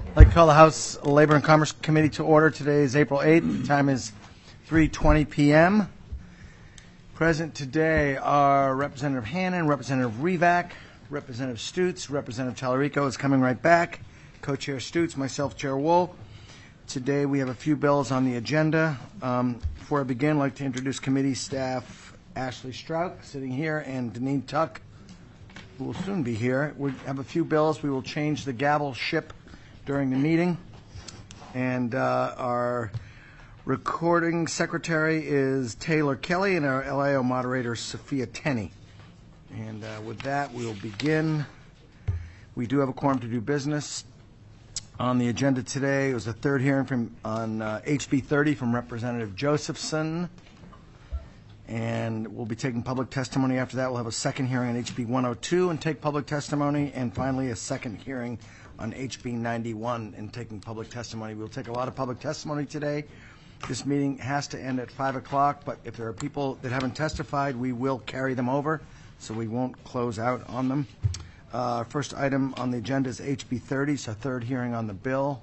I'd like to call the House Labor and Commerce Committee to order. Today is April 8th. The time is 3:20 p.m. Present today are Representative Hannan, Representative Revak, Representative Stutes, Representative Tallarico is coming right back, Co-Chair Stutes, myself, Chair Wool. Today we have a few bills on the agenda. Before I begin, I'd like to introduce committee staff Ashley Strout, sitting here, and Deneen Tuck, who will soon be here. We have a few bills. We will change the gavel ship during the meeting. And our recording secretary is Taylor Kelly, and our LIO moderator is Sophia Tenney. And with that, we'll begin. We do have a quorum to do business. On the agenda today was a third hearing on HB 30 from Representative Josephson. And we'll be taking public testimony. After that, we'll have a second hearing on HB 102 and take public testimony. And finally, a second hearing on HB 91 and taking public testimony. We'll take a lot of public testimony today. This meeting has to end at 5 o'clock, but if there are people that haven't testified, we will carry them over, so we won't close out on them. First item on the agenda is HB 30, so third hearing on the bill.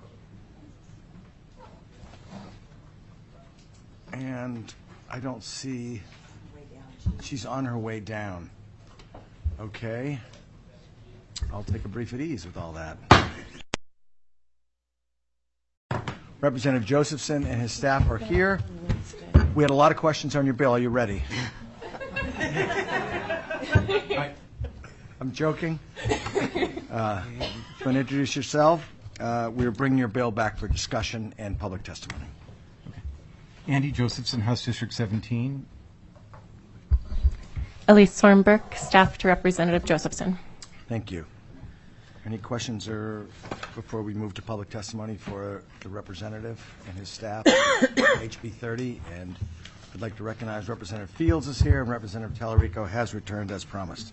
And I don't see, she's on her way down. Okay. I'll take a brief at ease with all that. Representative Josephson and his staff are here. We had a lot of questions on your bill. Are you ready? I'm joking. You want to introduce yourself? We're bringing your bill back for discussion and public testimony. Okay. Andy Josephson, House District 17. Elise Thornburg, staff to Representative Josephson. Thank you. Any questions or before we move to public testimony for the representative and his staff, HB 30? And I'd like to recognize Representative Fields is here and Representative Tallarico has returned as promised.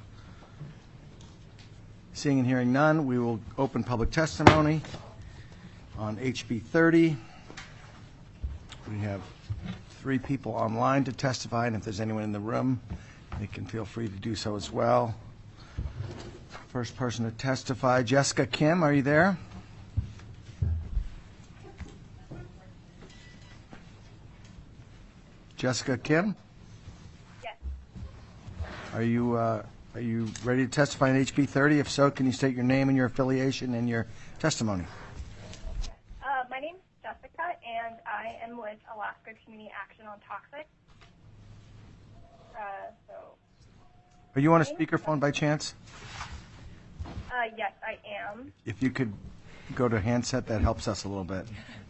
Seeing and hearing none, we will open public testimony on HB 30. We have 3 people online to testify, and if there's anyone in the room, they can feel free to do so as well. First person to testify, Jessica Kim, are you there? Jessica Kim? Yes. Are you ready to testify on HB 30? If so, can you state your name and your affiliation and your testimony? My name is Jessica, and I am with Alaska Community Action on Toxic. Are you on a speakerphone by chance? Yes, I am. If you could go to handset, that helps us a little bit.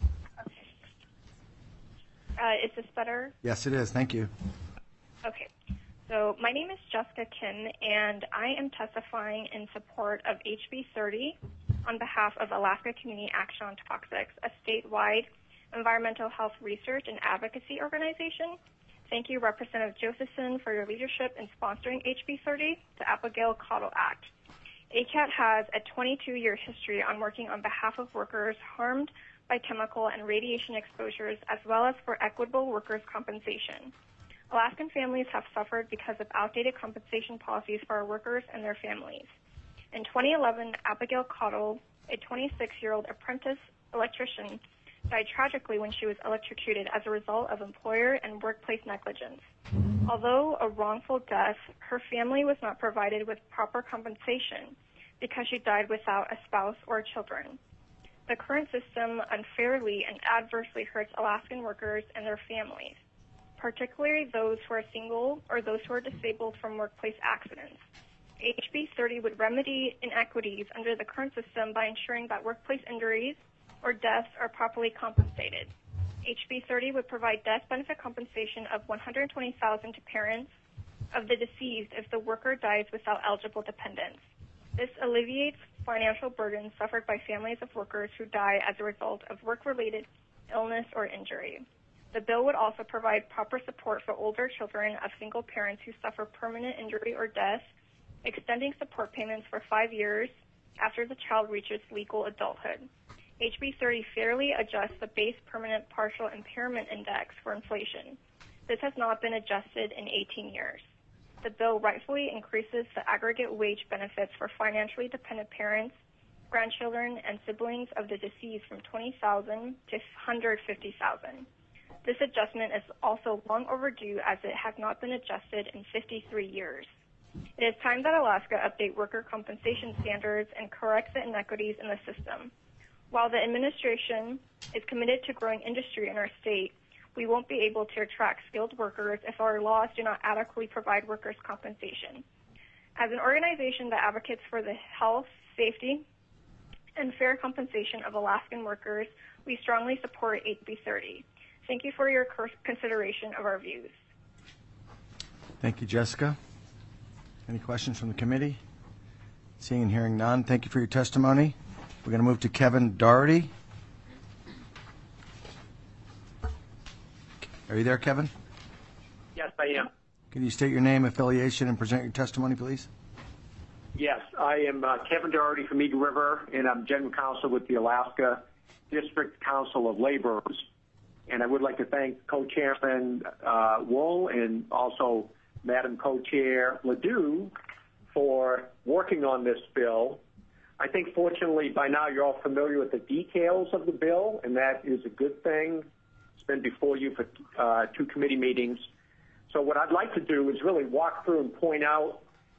Okay. Is this better? Yes, it is. Thank you. Okay. So my name is Jessica Kim, and I am testifying in support of HB 30 on behalf of Alaska Community Action on Toxics, a statewide environmental health research and advocacy organization. Thank you, Representative Josephson, for your leadership in sponsoring HB 30, the Abigail Cottle Act. ACAT has a 22-year history on working on behalf of workers harmed by chemical and radiation exposures, as well as for equitable workers' compensation. Alaskan families have suffered because of outdated compensation policies for our workers and their families. In 2011, Abigail Cottle, a 26-year-old apprentice electrician, died tragically when she was electrocuted as a result of employer and workplace negligence. Although a wrongful death, her family was not provided with proper compensation because she died without a spouse or children. The current system unfairly and adversely hurts Alaskan workers and their families, particularly those who are single or those who are disabled from workplace accidents. HB 30 would remedy inequities under the current system by ensuring that workplace injuries or deaths are properly compensated. HB 30 would provide death benefit compensation of $120,000 to parents of the deceased if the worker dies without eligible dependents. This alleviates financial burdens suffered by families of workers who die as a result of work-related illness or injury. The bill would also provide proper support for older children of single parents who suffer permanent injury or death, extending support payments for 5 years after the child reaches legal adulthood. HB 30 fairly adjusts the base permanent partial impairment index for inflation. This has not been adjusted in 18 years. The bill rightfully increases the aggregate wage benefits for financially dependent parents grandchildren, and siblings of the deceased from 20,000 to 150,000. This adjustment is also long overdue as it has not been adjusted in 53 years. It is time that Alaska update worker compensation standards and correct the inequities in the system. While the administration is committed to growing industry in our state, we won't be able to attract skilled workers if our laws do not adequately provide workers' compensation. As an organization that advocates for the health, safety, and fair compensation of Alaskan workers, we strongly support HB 30. Thank you for your consideration of our views. Thank you, Jessica. Any questions from the committee? Seeing and hearing none, thank you for your testimony. We're going to move to Kevin Doherty. Are you there, Kevin? Yes, I am. Can you state your name, affiliation, and present your testimony, please? Yes, I am Kevin Doherty from Eagle River, and I'm General Counsel with the Alaska District Council of Laborers. And I would like to thank Co-Chairman Wool and also Madam Co-Chair Ledoux for working on this bill. I think, fortunately, by now you're all familiar with the details of the bill, and that is a good thing. It's been before you for 2 committee meetings. So what I'd like to do is really walk through and point out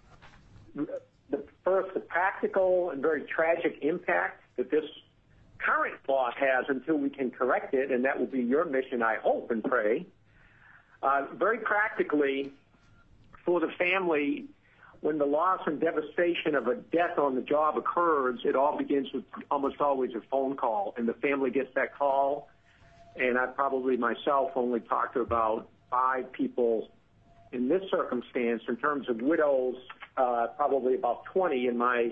the practical and very tragic impact that this current law has until we can correct it, and that will be your mission, I hope and pray. Very practically, for the family, when the loss and devastation of a death on the job occurs, it all begins with almost always a phone call, and the family gets that call. And I probably myself only talked to about 5 people in this circumstance. In terms of widows, probably about 20 in my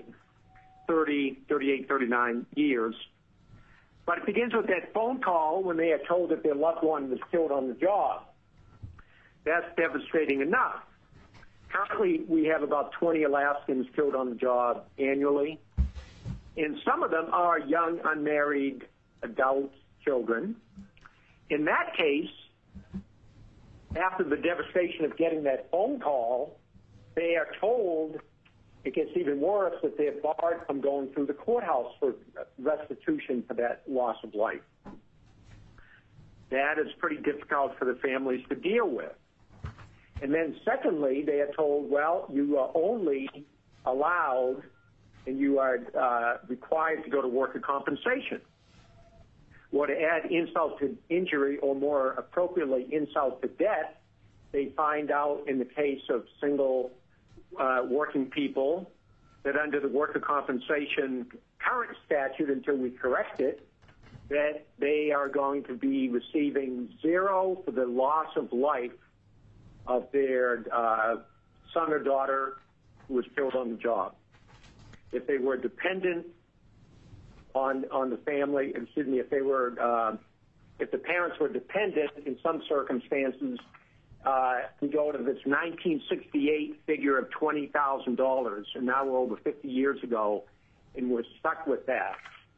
38, 39 years. But it begins with that phone call when they are told that their loved one was killed on the job. That's devastating enough. Currently, we have about 20 Alaskans killed on the job annually. And some of them are young, unmarried adult children. In that case, after the devastation of getting that phone call, they are told it gets even worse, that they're barred from going through the courthouse for restitution for that loss of life. That is pretty difficult for the families to deal with. And then secondly, they are told, well, you are only allowed and you are required to go to worker compensation. Or to add insult to injury, or more appropriately, insult to death, they find out in the case of single working people that under the worker compensation current statute, until we correct it, that they are going to be receiving 0 for the loss of life of their son or daughter who was killed on the job. If they were dependent on the family, if they were, if the parents were dependent in some circumstances, we go to this 1968 figure of $20,000, and now we're over 50 years ago, and we're stuck with that.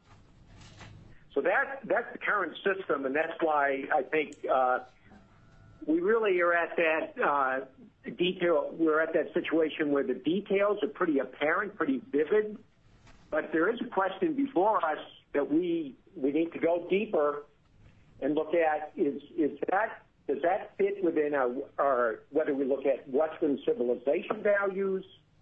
So that's the current system, and that's why I think we really are at that we're at that situation where the details are pretty apparent, pretty vivid. But there is a question before us that we need to go deeper and look at does that fit within our whether we look at Western civilization values,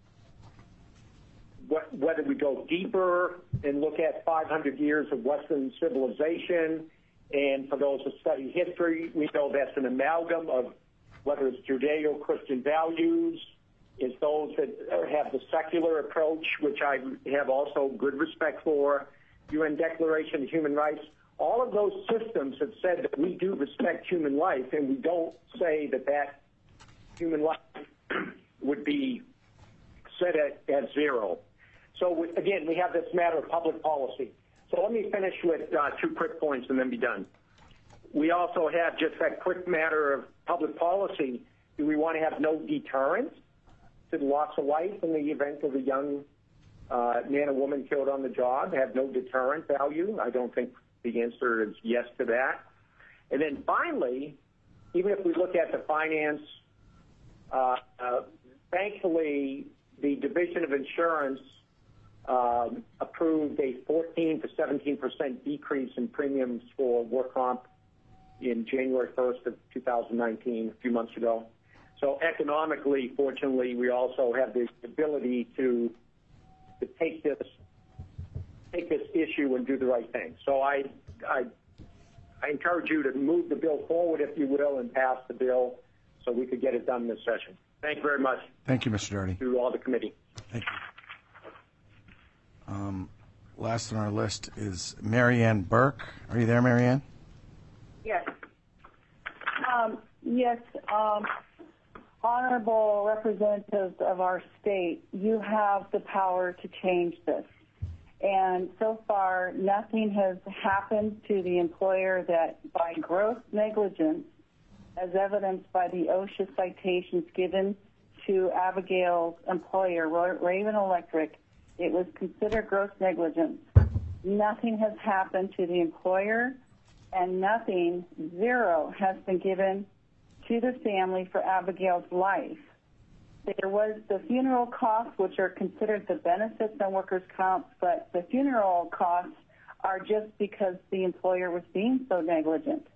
whether we go deeper and look at 500 years of Western civilization, and for those who study history, we know that's an amalgam of whether it's Judeo-Christian values, is those that have the secular approach, which I have also good respect for, UN Declaration of Human Rights. All of those systems have said that we do respect human life, and we don't say that human life would be set at 0. So, again, we have this matter of public policy. So let me finish with 2 quick points and then be done. We also have just that quick matter of public policy. Do we want to have no deterrent to the loss of life in the event of a young man or woman killed on the job? Have no deterrent value? I don't think the answer is yes to that. And then finally, even if we look at the finance, thankfully, the Division of Insurance approved a 14 to 17% decrease in premiums for work comp in January 1st of 2019, a few months ago. So economically, fortunately, we also have the ability to take this issue and do the right thing. So I encourage you to move the bill forward, if you will, and pass the bill so we could get it done this session. Thank you very much. Thank you, Mr. Doherty. To all the committee. Thank you. Last on our list is Marianne Burke. Are you there, Marianne? Yes. Yes, honorable representatives of our state, you have the power to change this. And so far, nothing has happened to the employer that by gross negligence, as evidenced by the OSHA citations given to Abigail's employer, Raven Electric, it was considered gross negligence. Nothing has happened to the employer, and nothing, zero, has been given to the family for Abigail's life. There was the funeral costs, which are considered the benefits on workers' comp, but the funeral costs are just because the employer was being so negligent.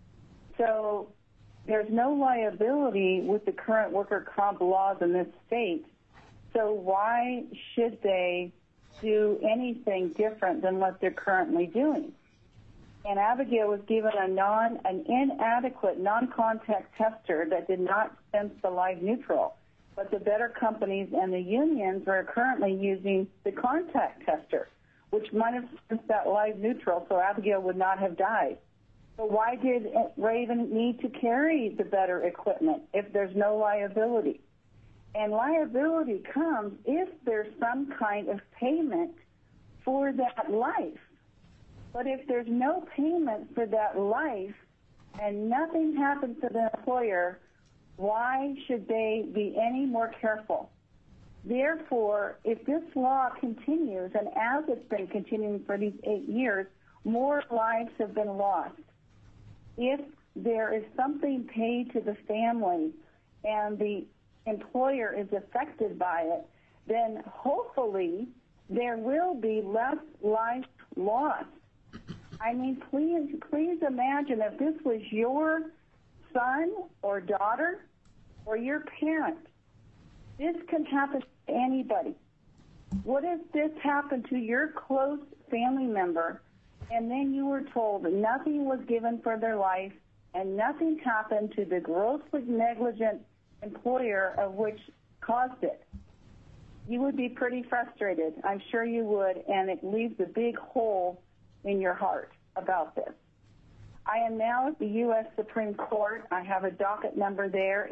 So there's no liability with the current worker comp laws in this state. So why should they do anything different than what they're currently doing? And Abigail was given an inadequate non-contact tester that did not sense the live neutral. But the better companies and the unions are currently using the contact tester, which might have sensed that live neutral, so Abigail would not have died. So why did Raven need to carry the better equipment if there's no liability? And liability comes if there's some kind of payment for that life. But if there's no payment for that life and nothing happens to the employer, why should they be any more careful? Therefore, if this law continues, and as it's been continuing for these 8 years, more lives have been lost. If there is something paid to the family and the employer is affected by it, then hopefully there will be less lives lost. I mean, please imagine if this was your son or daughter or your parent. This can happen to anybody. What if this happened to your close family member and then you were told nothing was given for their life and nothing happened to the grossly negligent employer of which caused it? You would be pretty frustrated. I'm sure you would, and it leaves a big hole in your heart about this. I am now at the U.S. Supreme Court. I have a docket number there,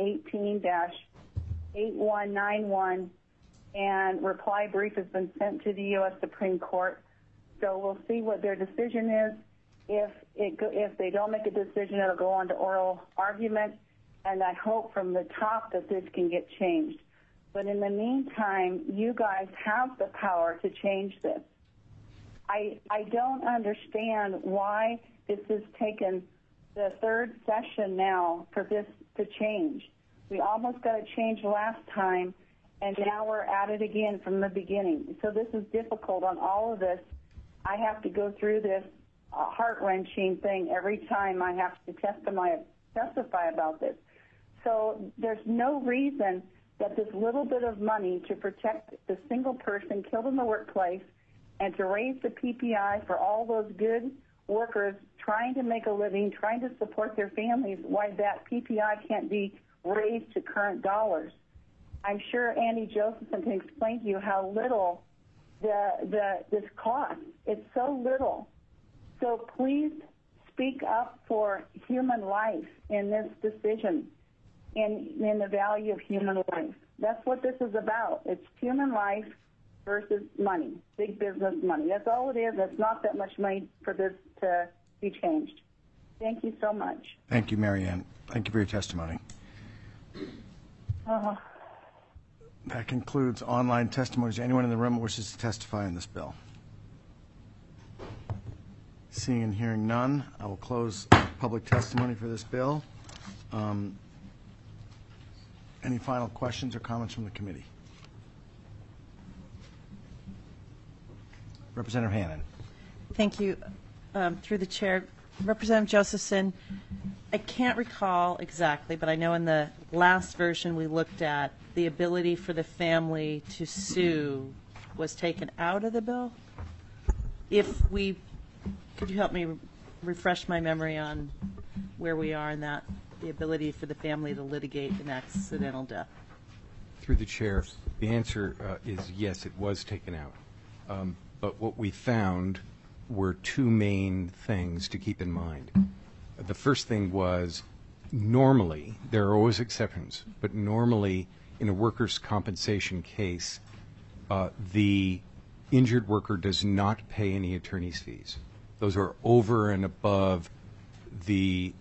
18-8191, and reply brief has been sent to the U.S. Supreme Court. So we'll see what their decision is. If they don't make a decision, it'll go on to oral argument, and I hope from the top that this can get changed. But in the meantime, you guys have the power to change this. I don't understand why this has taken the third session now for this to change. We almost got it changed last time, and now we're at it again from the beginning. So this is difficult on all of this. I have to go through this heart-wrenching thing every time I have to testify about this. So there's no reason that this little bit of money to protect the single person killed in the workplace and to raise the PPI for all those good workers trying to make a living, trying to support their families, why that PPI can't be raised to current dollars. I'm sure Andy Josephson can explain to you how little this costs. It's so little. So please speak up for human life in this decision, in the value of human life. That's what this is about. It's human life versus money, big business money. That's all it is. It's not that much money for this to be changed. Thank you so much. Thank you, Marianne. Thank you for your testimony. That concludes online testimony. Is there anyone in the room who wishes to testify on this bill? Seeing and hearing none, I will close public testimony for this bill. Any final questions or comments from the committee? Representative Hannan. Thank you. Through the chair, Representative Josephson, I can't recall exactly, but I know in the last version we looked at the ability for the family to sue was taken out of the bill. Could you help me refresh my memory on where we are in that, the ability for the family to litigate an accidental death? Through the chair, the answer is yes, it was taken out. But what we found were two main things to keep in mind. The first thing was, normally, there are always exceptions, but normally in a workers' compensation case, the injured worker does not pay any attorney's fees. Those are over and above the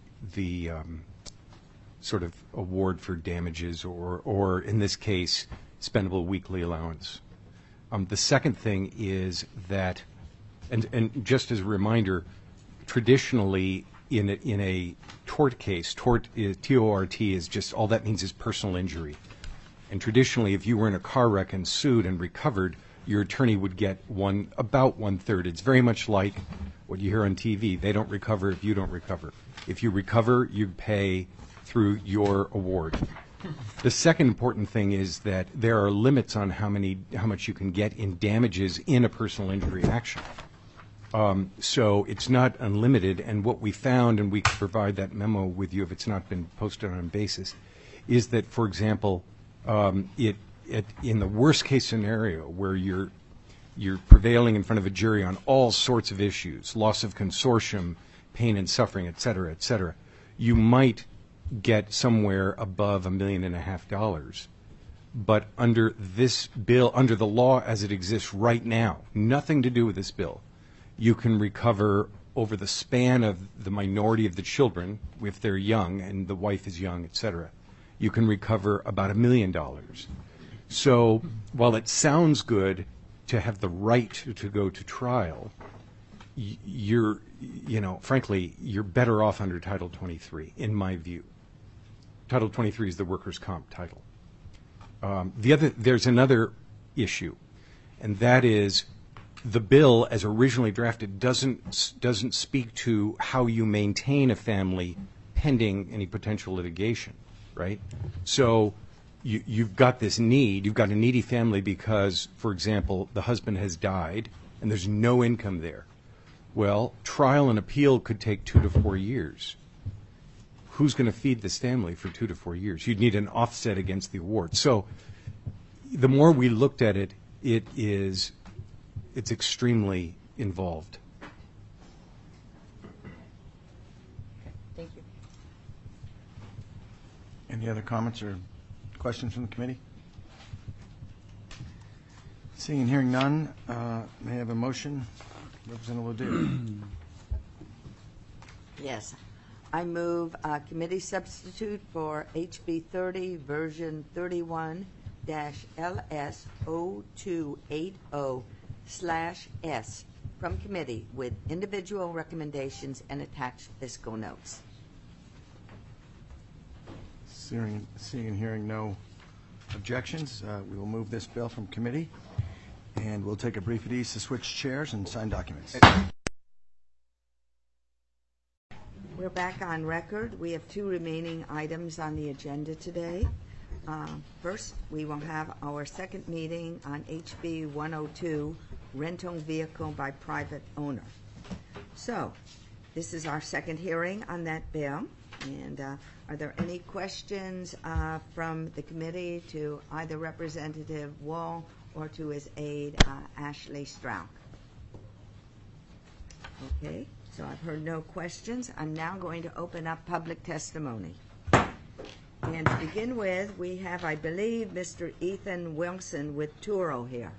sort of award for damages or in this case, spendable weekly allowance. The second thing is that, and just as a reminder, traditionally in a tort case, T-O-R-T is just, all that means is personal injury. And traditionally, if you were in a car wreck and sued and recovered, your attorney would get about 1/3. It's very much like what you hear on TV. They don't recover if you don't recover. If you recover, you pay through your award. The second important thing is that there are limits on how much you can get in damages in a personal injury action. So it's not unlimited, and what we found, and we can provide that memo with you if it's not been posted on basis, is that, for example, in the worst case scenario where you're prevailing in front of a jury on all sorts of issues, loss of consortium, pain and suffering, et cetera, you might get somewhere above $1.5 million. But under this bill, under the law as it exists right now, nothing to do with this bill, you can recover over the span of the minority of the children, if they're young and the wife is young, et cetera, you can recover about $1 million. So while it sounds good to have the right to go to trial, frankly, you're better off under Title 23, in my view. Title 23 is the workers' comp title. There's another issue, and that is the bill, as originally drafted, doesn't speak to how you maintain a family pending any potential litigation, right? So you've got this need. You've got a needy family because, for example, the husband has died and there's no income there. Well, trial and appeal could take 2 to 4 years. Who's going to feed this family for 2 to 4 years? You'd need an offset against the award. So the more we looked at it, it's extremely involved. Thank you. Any other comments or questions from the committee? Seeing and hearing none, may I have a motion? Representative Ledoux. Yes. I move committee substitute for HB 30 version 31-LS0280/S from committee with individual recommendations and attached fiscal notes. Seeing and hearing no objections, we will move this bill from committee, and we'll take a brief at ease to switch chairs and sign documents. We're back on record. We have 2 remaining items on the agenda today. First, we will have our second meeting on HB 102, rental vehicle by private owner. So, this is our second hearing on that bill. And are there any questions from the committee to either Representative Wall or to his aide, Ashley Strauch? Okay. So I've heard no questions. I'm now going to open up public testimony. And to begin with, we have, I believe, Mr. Ethan Wilson with Turo here.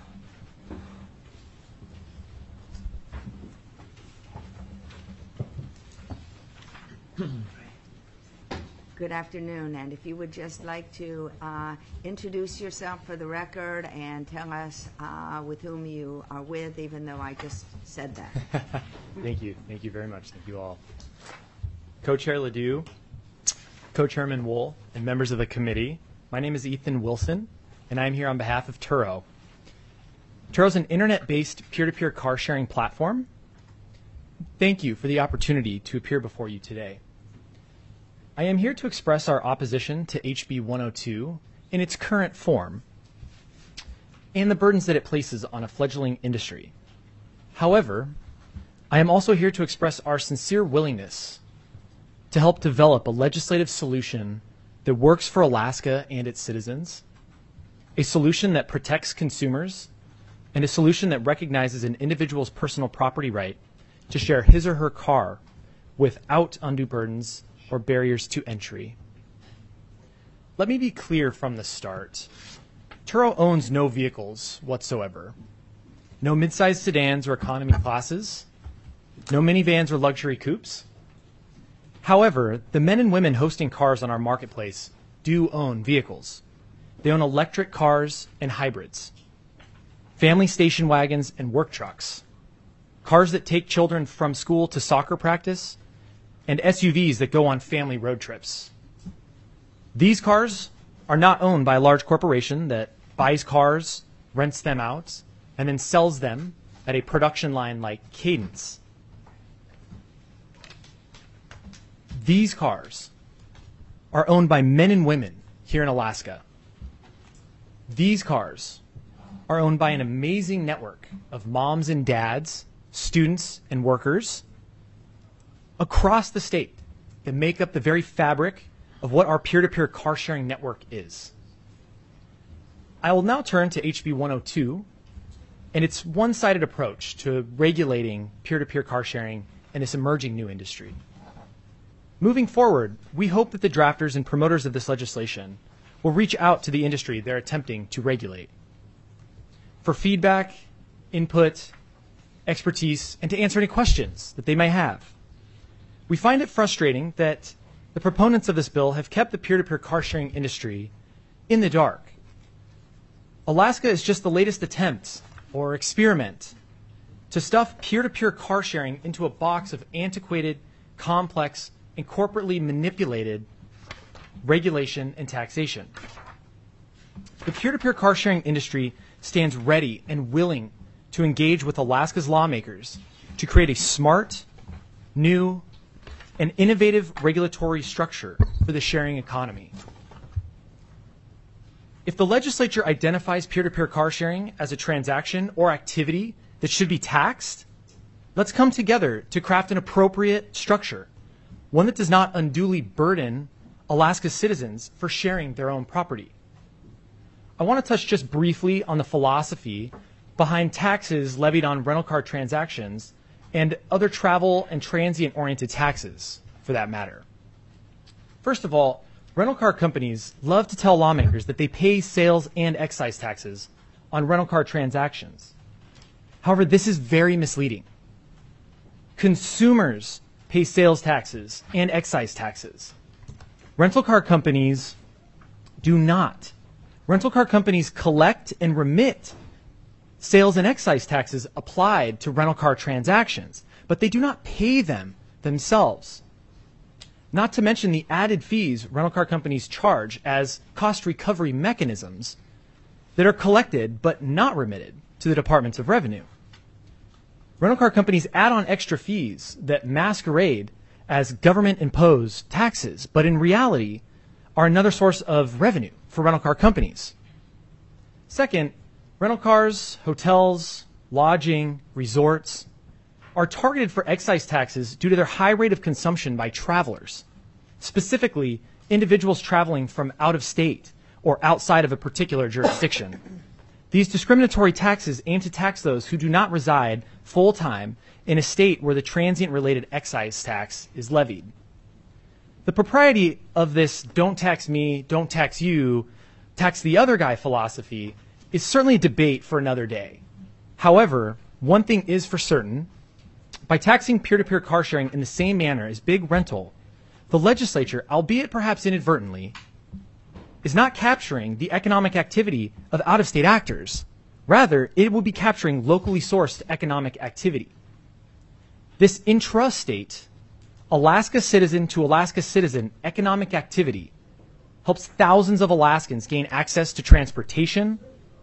Good afternoon, and if you would just like to introduce yourself for the record and tell us with whom you are with, even though I just said that. Thank you. Thank you very much. Thank you all. Co-Chair Ledoux, Co-Chairman Wool, and members of the committee, my name is Ethan Wilson, and I'm here on behalf of Turo. Turo is an internet-based peer-to-peer car sharing platform. Thank you for the opportunity to appear before you today. I am here to express our opposition to HB 102 in its current form and the burdens that it places on a fledgling industry. However, I am also here to express our sincere willingness to help develop a legislative solution that works for Alaska and its citizens, a solution that protects consumers, and a solution that recognizes an individual's personal property right to share his or her car without undue burdens or barriers to entry. Let me be clear from the start. Turo owns no vehicles whatsoever. No mid-sized sedans or economy classes. No minivans or luxury coupes. However, the men and women hosting cars on our marketplace do own vehicles. They own electric cars and hybrids, family station wagons and work trucks, cars that take children from school to soccer practice, and SUVs that go on family road trips. These cars are not owned by a large corporation that buys cars, rents them out, and then sells them at a production line like Cadence. These cars are owned by men and women here in Alaska. These cars are owned by an amazing network of moms and dads, students and workers across the state that make up the very fabric of what our peer-to-peer car sharing network is. I will now turn to HB 102 and its one-sided approach to regulating peer-to-peer car sharing in this emerging new industry. Moving forward, we hope that the drafters and promoters of this legislation will reach out to the industry they're attempting to regulate for feedback, input, expertise, and to answer any questions that they may have. We find it frustrating that the proponents of this bill have kept the peer-to-peer car sharing industry in the dark. Alaska is just the latest attempt or experiment to stuff peer-to-peer car sharing into a box of antiquated, complex, and corporately manipulated regulation and taxation. The peer-to-peer car sharing industry stands ready and willing to engage with Alaska's lawmakers to create a smart, new, and innovative regulatory structure for the sharing economy. If the legislature identifies peer-to-peer car sharing as a transaction or activity that should be taxed, let's come together to craft an appropriate structure, one that does not unduly burden Alaska's citizens for sharing their own property. I want to touch just briefly on the philosophy behind taxes levied on rental car transactions and other travel and transient-oriented taxes, for that matter. First of all, rental car companies love to tell lawmakers that they pay sales and excise taxes on rental car transactions. However, this is very misleading. Consumers pay sales taxes and excise taxes. Rental car companies do not. Rental car companies collect and remit sales and excise taxes applied to rental car transactions, but they do not pay them themselves. Not to mention the added fees rental car companies charge as cost recovery mechanisms that are collected but not remitted to the Department of Revenue. Rental car companies add on extra fees that masquerade as government-imposed taxes, but in reality are another source of revenue for rental car companies. Second, rental cars, hotels, lodging, resorts are targeted for excise taxes due to their high rate of consumption by travelers, specifically individuals traveling from out of state or outside of a particular jurisdiction. These discriminatory taxes aim to tax those who do not reside full-time in a state where the transient-related excise tax is levied. The propriety of this don't tax me, don't tax you, tax the other guy philosophy is certainly a debate for another day. However, one thing is for certain, by taxing peer-to-peer car sharing in the same manner as big rental, the legislature, albeit perhaps inadvertently, is not capturing the economic activity of out-of-state actors. Rather, it will be capturing locally sourced economic activity. This intrastate, Alaska citizen to Alaska citizen economic activity helps thousands of Alaskans gain access to transportation,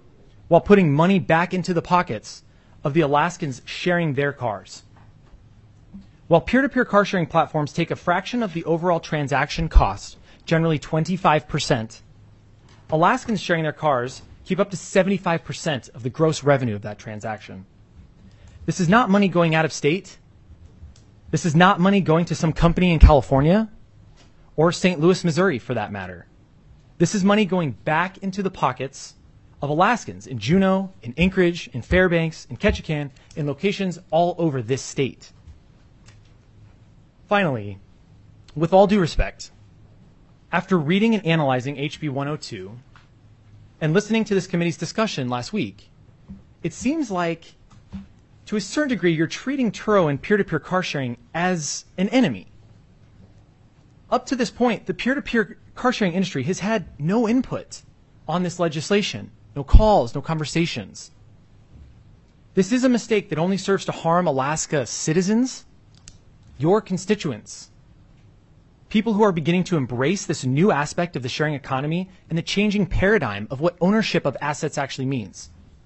while putting money back into the pockets of the Alaskans sharing their cars. While peer-to-peer car sharing platforms take a fraction of the overall transaction cost, generally 25%, Alaskans sharing their cars keep up to 75% of the gross revenue of that transaction. This is not money going out of state. This is not money going to some company in California or St. Louis, Missouri, for that matter. This is money going back into the pockets of Alaskans in Juneau, in Anchorage, in Fairbanks, in Ketchikan, in locations all over this state. Finally, with all due respect, after reading and analyzing HB 102 and listening to this committee's discussion last week, it seems like, to a certain degree, you're treating Turo and peer-to-peer car sharing as an enemy. Up to this point, the peer-to-peer car sharing industry has had no input on this legislation, no calls, no conversations. This is a mistake that only serves to harm Alaska citizens, your constituents, people who are beginning to embrace this new aspect of the sharing economy and the changing paradigm of what ownership of assets actually means.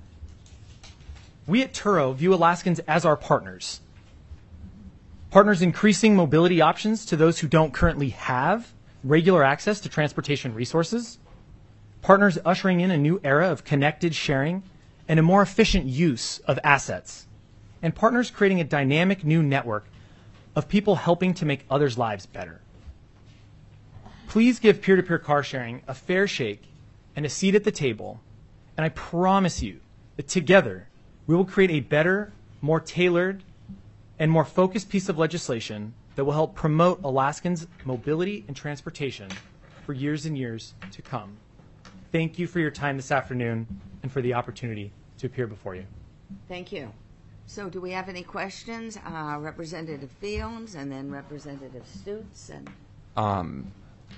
We at Turo view Alaskans as our partners. Partners increasing mobility options to those who don't currently have regular access to transportation resources. Partners ushering in a new era of connected sharing and a more efficient use of assets. And partners creating a dynamic new network of people helping to make others' lives better. Please give peer-to-peer car sharing a fair shake and a seat at the table, and I promise you that together we will create a better, more tailored, and more focused piece of legislation that will help promote Alaskans' mobility and transportation for years and years to come. Thank you for your time this afternoon and for the opportunity to appear before you. Thank you. So do we have any questions? Representative Fields and then Representative Stutes. And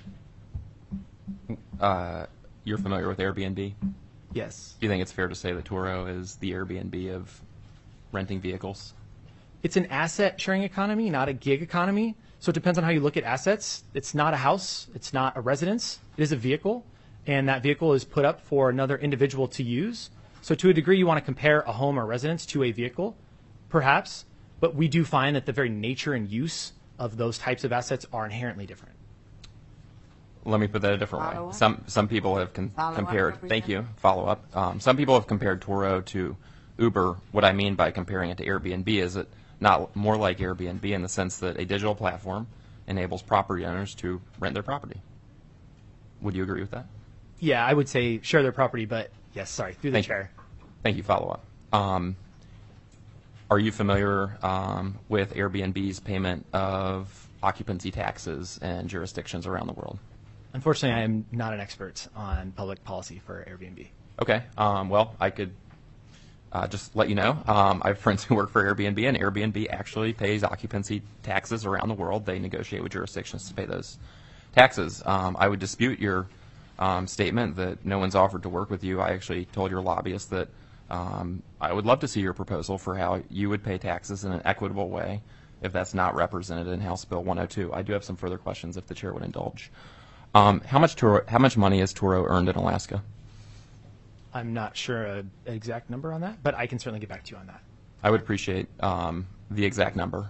You're familiar with Airbnb? Yes. Do you think it's fair to say that Turo is the Airbnb of renting vehicles? It's an asset sharing economy, not a gig economy. So it depends on how you look at assets. It's not a house. It's not a residence. It is a vehicle. And that vehicle is put up for another individual to use. So to a degree, you want to compare a home or residence to a vehicle, perhaps. But we do find that the very nature and use of those types of assets are inherently different. Let me put that a different way. Follow-up? Some people have Follow-up, compared. Representative? Thank you. Follow up. Some people have compared Turo to Uber. What I mean by comparing it to Airbnb is it not more like Airbnb in the sense that a digital platform enables property owners to rent their property. Would you agree with that? Yeah, I would say share their property, but yes, sorry, through the chair. Thank you. Follow up. Are you familiar with Airbnb's payment of occupancy taxes in jurisdictions around the world? Unfortunately, I am not an expert on public policy for Airbnb. Okay. Well, I could just let you know. I have friends who work for Airbnb, and Airbnb actually pays occupancy taxes around the world. They negotiate with jurisdictions to pay those taxes. I would dispute your statement that no one's offered to work with you. I actually told your lobbyist that I would love to see your proposal for how you would pay taxes in an equitable way if that's not represented in House Bill 102. I do have some further questions if the chair would indulge. How much money has Turo earned in Alaska? I'm not sure an exact number on that, but I can certainly get back to you on that. I would appreciate the exact number.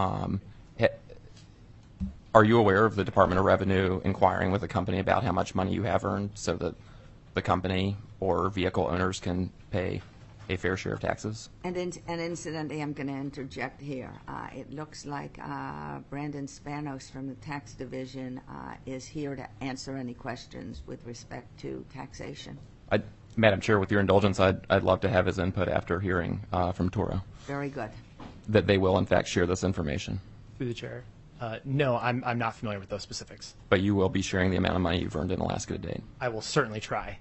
Are you aware of the Department of Revenue inquiring with the company about how much money you have earned so that the company or vehicle owners can pay a fair share of taxes? And incidentally, I'm going to interject here. It looks like Brandon Spanos from the Tax Division is here to answer any questions with respect to taxation. Madam Chair, with your indulgence, I'd love to have his input after hearing from Turo. Very good. That they will, in fact, share this information. Through the chair. No, I'm not familiar with those specifics. But you will be sharing the amount of money you've earned in Alaska to date. I will certainly try.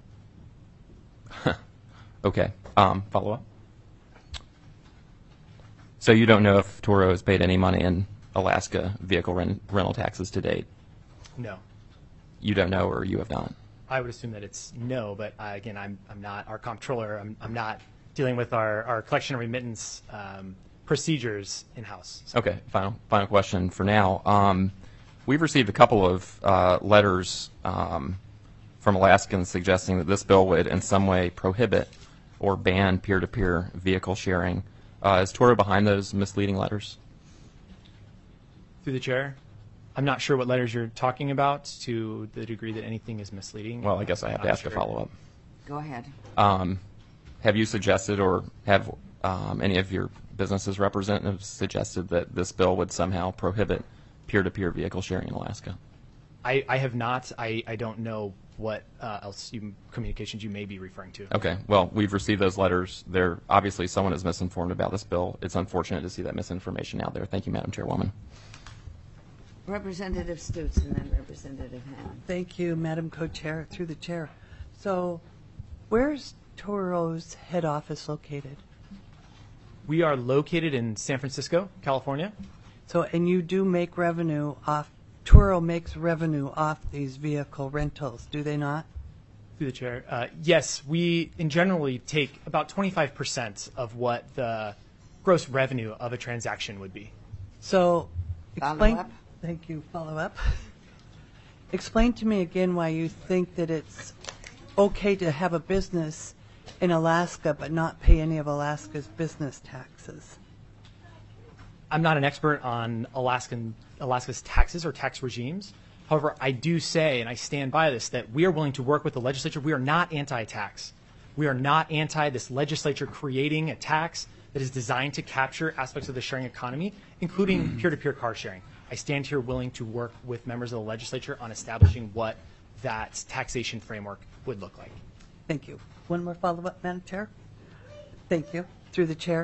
Okay. Follow up? So you don't know if Turo has paid any money in Alaska vehicle rental taxes to date? No. You don't know, or you have not? I would assume that it's no, but again, I'm not our comptroller. I'm not dealing with our collection and remittance procedures in-house. So. Okay, final question for now. We've received a couple of letters from Alaskans suggesting that this bill would in some way prohibit or ban peer-to-peer vehicle sharing. Is Turo behind those misleading letters? Through the chair, I'm not sure what letters you're talking about to the degree that anything is misleading. Well, I guess I have to ask a follow-up. Go ahead. Have you suggested, or have any of your businesses representatives suggested that this bill would somehow prohibit peer-to-peer vehicle sharing in Alaska? I have not. I don't know what else communications you may be referring to. Okay. Well, we've received those letters. They're obviously someone is misinformed about this bill. It's unfortunate to see that misinformation out there. Thank you, Madam Chairwoman. Representative Stutz and then Representative Hammond. Thank you, Madam Co-Chair, through the chair. So, where's Turo's head office located? We are located in San Francisco, California. So, and you do make revenue off, Turo makes revenue off these vehicle rentals, do they not? Through the chair. Yes, we generally take about 25% of what the gross revenue of a transaction would be. So, explain. Follow up. Thank you. Follow up. Explain to me again why you think that it's okay to have a business in Alaska but not pay any of Alaska's business taxes. I'm not an expert on Alaska's taxes or tax regimes. However, I do say, and I stand by this, that we are willing to work with the legislature. We are not anti-tax. We are not anti this legislature creating a tax that is designed to capture aspects of the sharing economy, including peer-to-peer car sharing. I stand here willing to work with members of the legislature on establishing what that taxation framework would look like. Thank you. One more follow-up, Madam Chair. Thank you. Through the chair.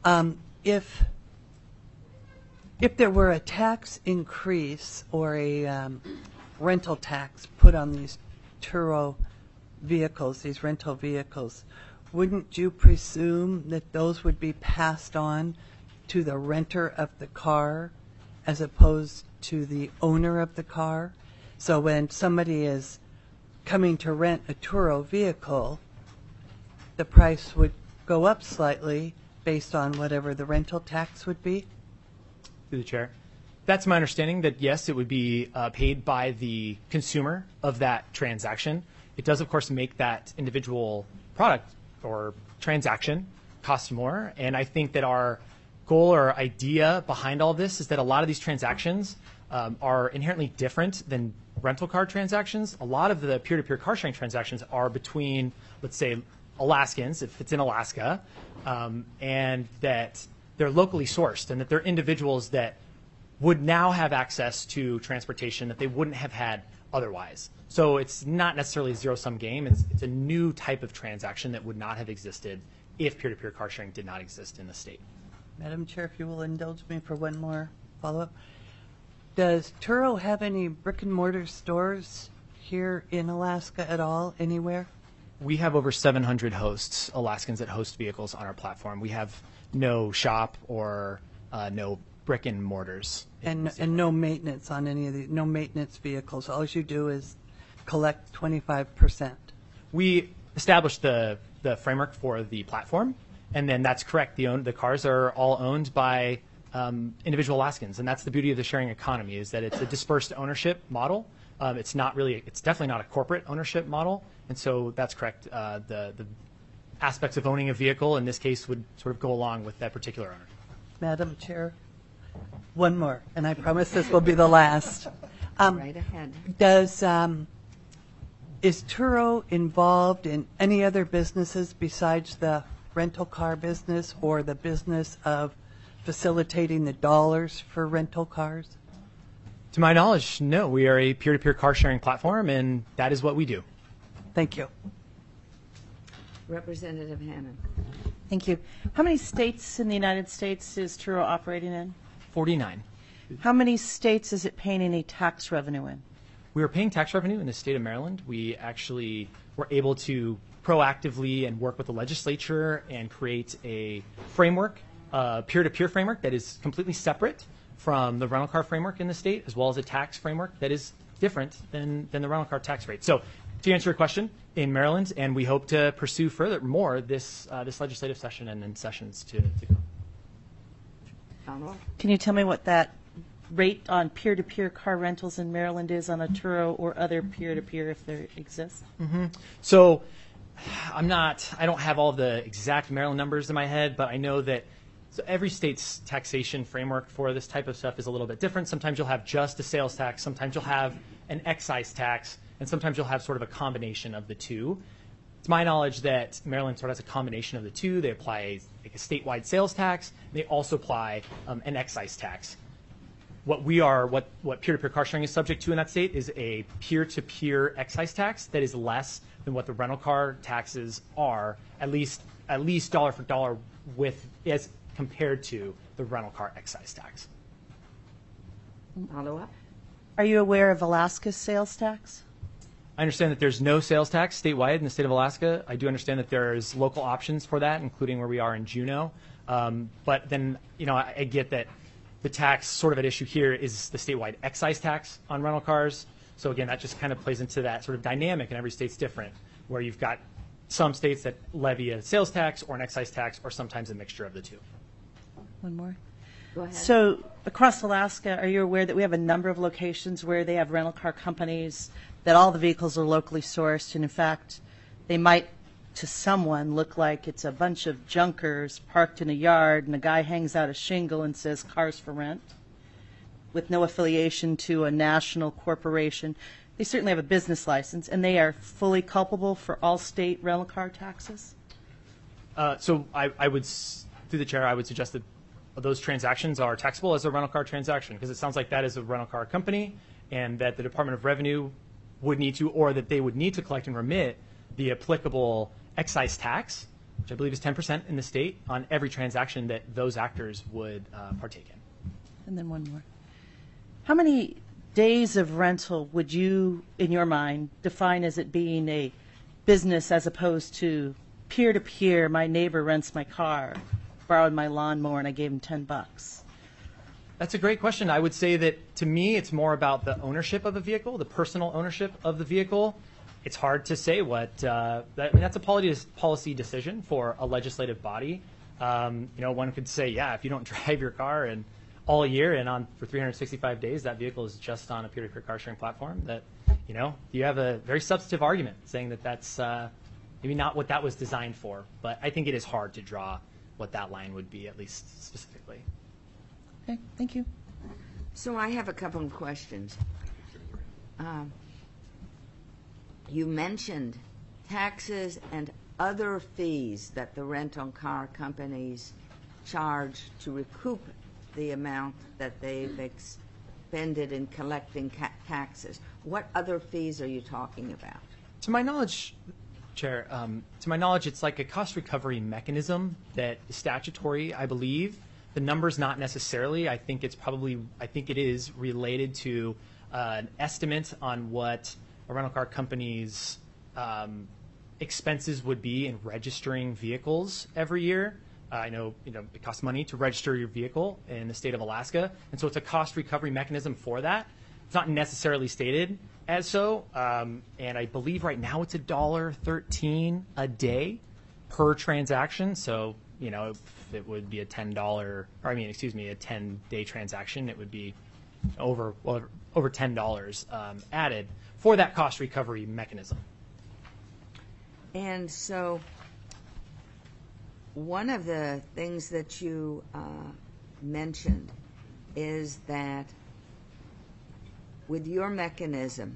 If there were a tax increase or a rental tax put on these Turo vehicles, these rental vehicles, wouldn't you presume that those would be passed on to the renter of the car as opposed to the owner of the car? So when somebody is coming to rent a Turo vehicle, the price would go up slightly based on whatever the rental tax would be? Through the chair. That's my understanding, that yes, it would be paid by the consumer of that transaction. It does, of course, make that individual product or transaction cost more. And I think that our goal or idea behind all this is that a lot of these transactions are inherently different than rental car transactions. A lot of the peer-to-peer car sharing transactions are between, let's say, Alaskans, if it's in Alaska, and that they're locally sourced and that they're individuals that would now have access to transportation that they wouldn't have had otherwise. So it's not necessarily a zero-sum game. It's a new type of transaction that would not have existed if peer-to-peer car sharing did not exist in the state. Madam Chair, if you will indulge me for one more follow-up. Does Turo have any brick-and-mortar stores here in Alaska at all, anywhere? We have over 700 hosts, Alaskans that host vehicles on our platform. We have no shop or no brick and mortars. And no maintenance on any of the, no maintenance vehicles. All you do is collect 25%. We established the framework for the platform, and then that's correct. The cars are all owned by individual Alaskans, and that's the beauty of the sharing economy, is that it's a dispersed ownership model. It's definitely not a corporate ownership model, and so that's correct. The aspects of owning a vehicle in this case would sort of go along with that particular owner. Madam Chair, one more, and I promise this will be the last. Right ahead. Is Turo involved in any other businesses besides the rental car business or the business of facilitating the dollars for rental cars? To my knowledge, no. We are a peer-to-peer car sharing platform, and that is what we do. Thank you. Representative Hammond. Thank you. How many states in the United States is Turo operating in? 49. How many states is it paying any tax revenue in? We are paying tax revenue in the state of Maryland. We actually were able to proactively and work with the legislature and create a framework, peer-to-peer framework that is completely separate from the rental car framework in the state, as well as a tax framework that is different than the rental car tax rate. So to answer your question, in Maryland, and we hope to pursue furthermore this legislative session and in sessions to come. Can you tell me what that rate on peer-to-peer car rentals in Maryland is on a Turo or other peer-to-peer if there exists? So I don't have all the exact Maryland numbers in my head, but I know that so every state's taxation framework for this type of stuff is a little bit different. Sometimes you'll have just a sales tax, sometimes you'll have an excise tax, and sometimes you'll have sort of a combination of the two. It's my knowledge that Maryland sort of has a combination of the two. They apply a statewide sales tax. They also apply an excise tax. What peer-to-peer car sharing is subject to in that state is a peer-to-peer excise tax that is less than what the rental car taxes are, at least dollar for dollar as compared to the rental car excise tax. Follow up? Are you aware of Alaska's sales tax? I understand that there's no sales tax statewide in the state of Alaska. I do understand that there's local options for that, including where we are in Juneau. But then, I get that the tax sort of at issue here is the statewide excise tax on rental cars. So again, that just kind of plays into that sort of dynamic, and every state's different, where you've got some states that levy a sales tax or an excise tax, or sometimes a mixture of the two. One more. Go ahead. So across Alaska, are you aware that we have a number of locations where they have rental car companies, that all the vehicles are locally sourced, and in fact, they might, to someone, look like it's a bunch of junkers parked in a yard, and a guy hangs out a shingle and says cars for rent, with no affiliation to a national corporation. They certainly have a business license, and they are fully culpable for all state rental car taxes? So I would, through the chair, I would suggest that those transactions are taxable as a rental car transaction, because it sounds like that is a rental car company, and that the Department of Revenue would need to, or that they would need to collect and remit the applicable excise tax, which I believe is 10% in the state, on every transaction that those actors would partake in. And then one more. How many days of rental would you, in your mind, define as it being a business as opposed to peer-to-peer, my neighbor rents my car, borrowed my lawnmower, and I gave him $10? That's a great question. I would say that, to me, it's more about the ownership of the vehicle, the personal ownership of the vehicle. It's hard to say what that's a policy decision for a legislative body. One could say, if you don't drive your car and all year and for 365 days, that vehicle is just on a peer-to-peer car sharing platform, that you have a very substantive argument saying that that's maybe not what that was designed for. But I think it is hard to draw what that line would be, at least specifically. Okay, thank you. So I have a couple of questions. You mentioned taxes and other fees that the rental car companies charge to recoup the amount that they've expended in collecting taxes. What other fees are you talking about? To my knowledge, Chair, it's like a cost recovery mechanism that is statutory, I believe. The number's not necessarily. I think it is related to an estimate on what a rental car company's expenses would be in registering vehicles every year. I know it costs money to register your vehicle in the state of Alaska, and so it's a cost recovery mechanism for that. It's not necessarily stated as so, and I believe right now it's $1.13 a day per transaction. So if it would be a a 10-day transaction, it would be over $10 added for that cost recovery mechanism. And so one of the things that you mentioned is that with your mechanism,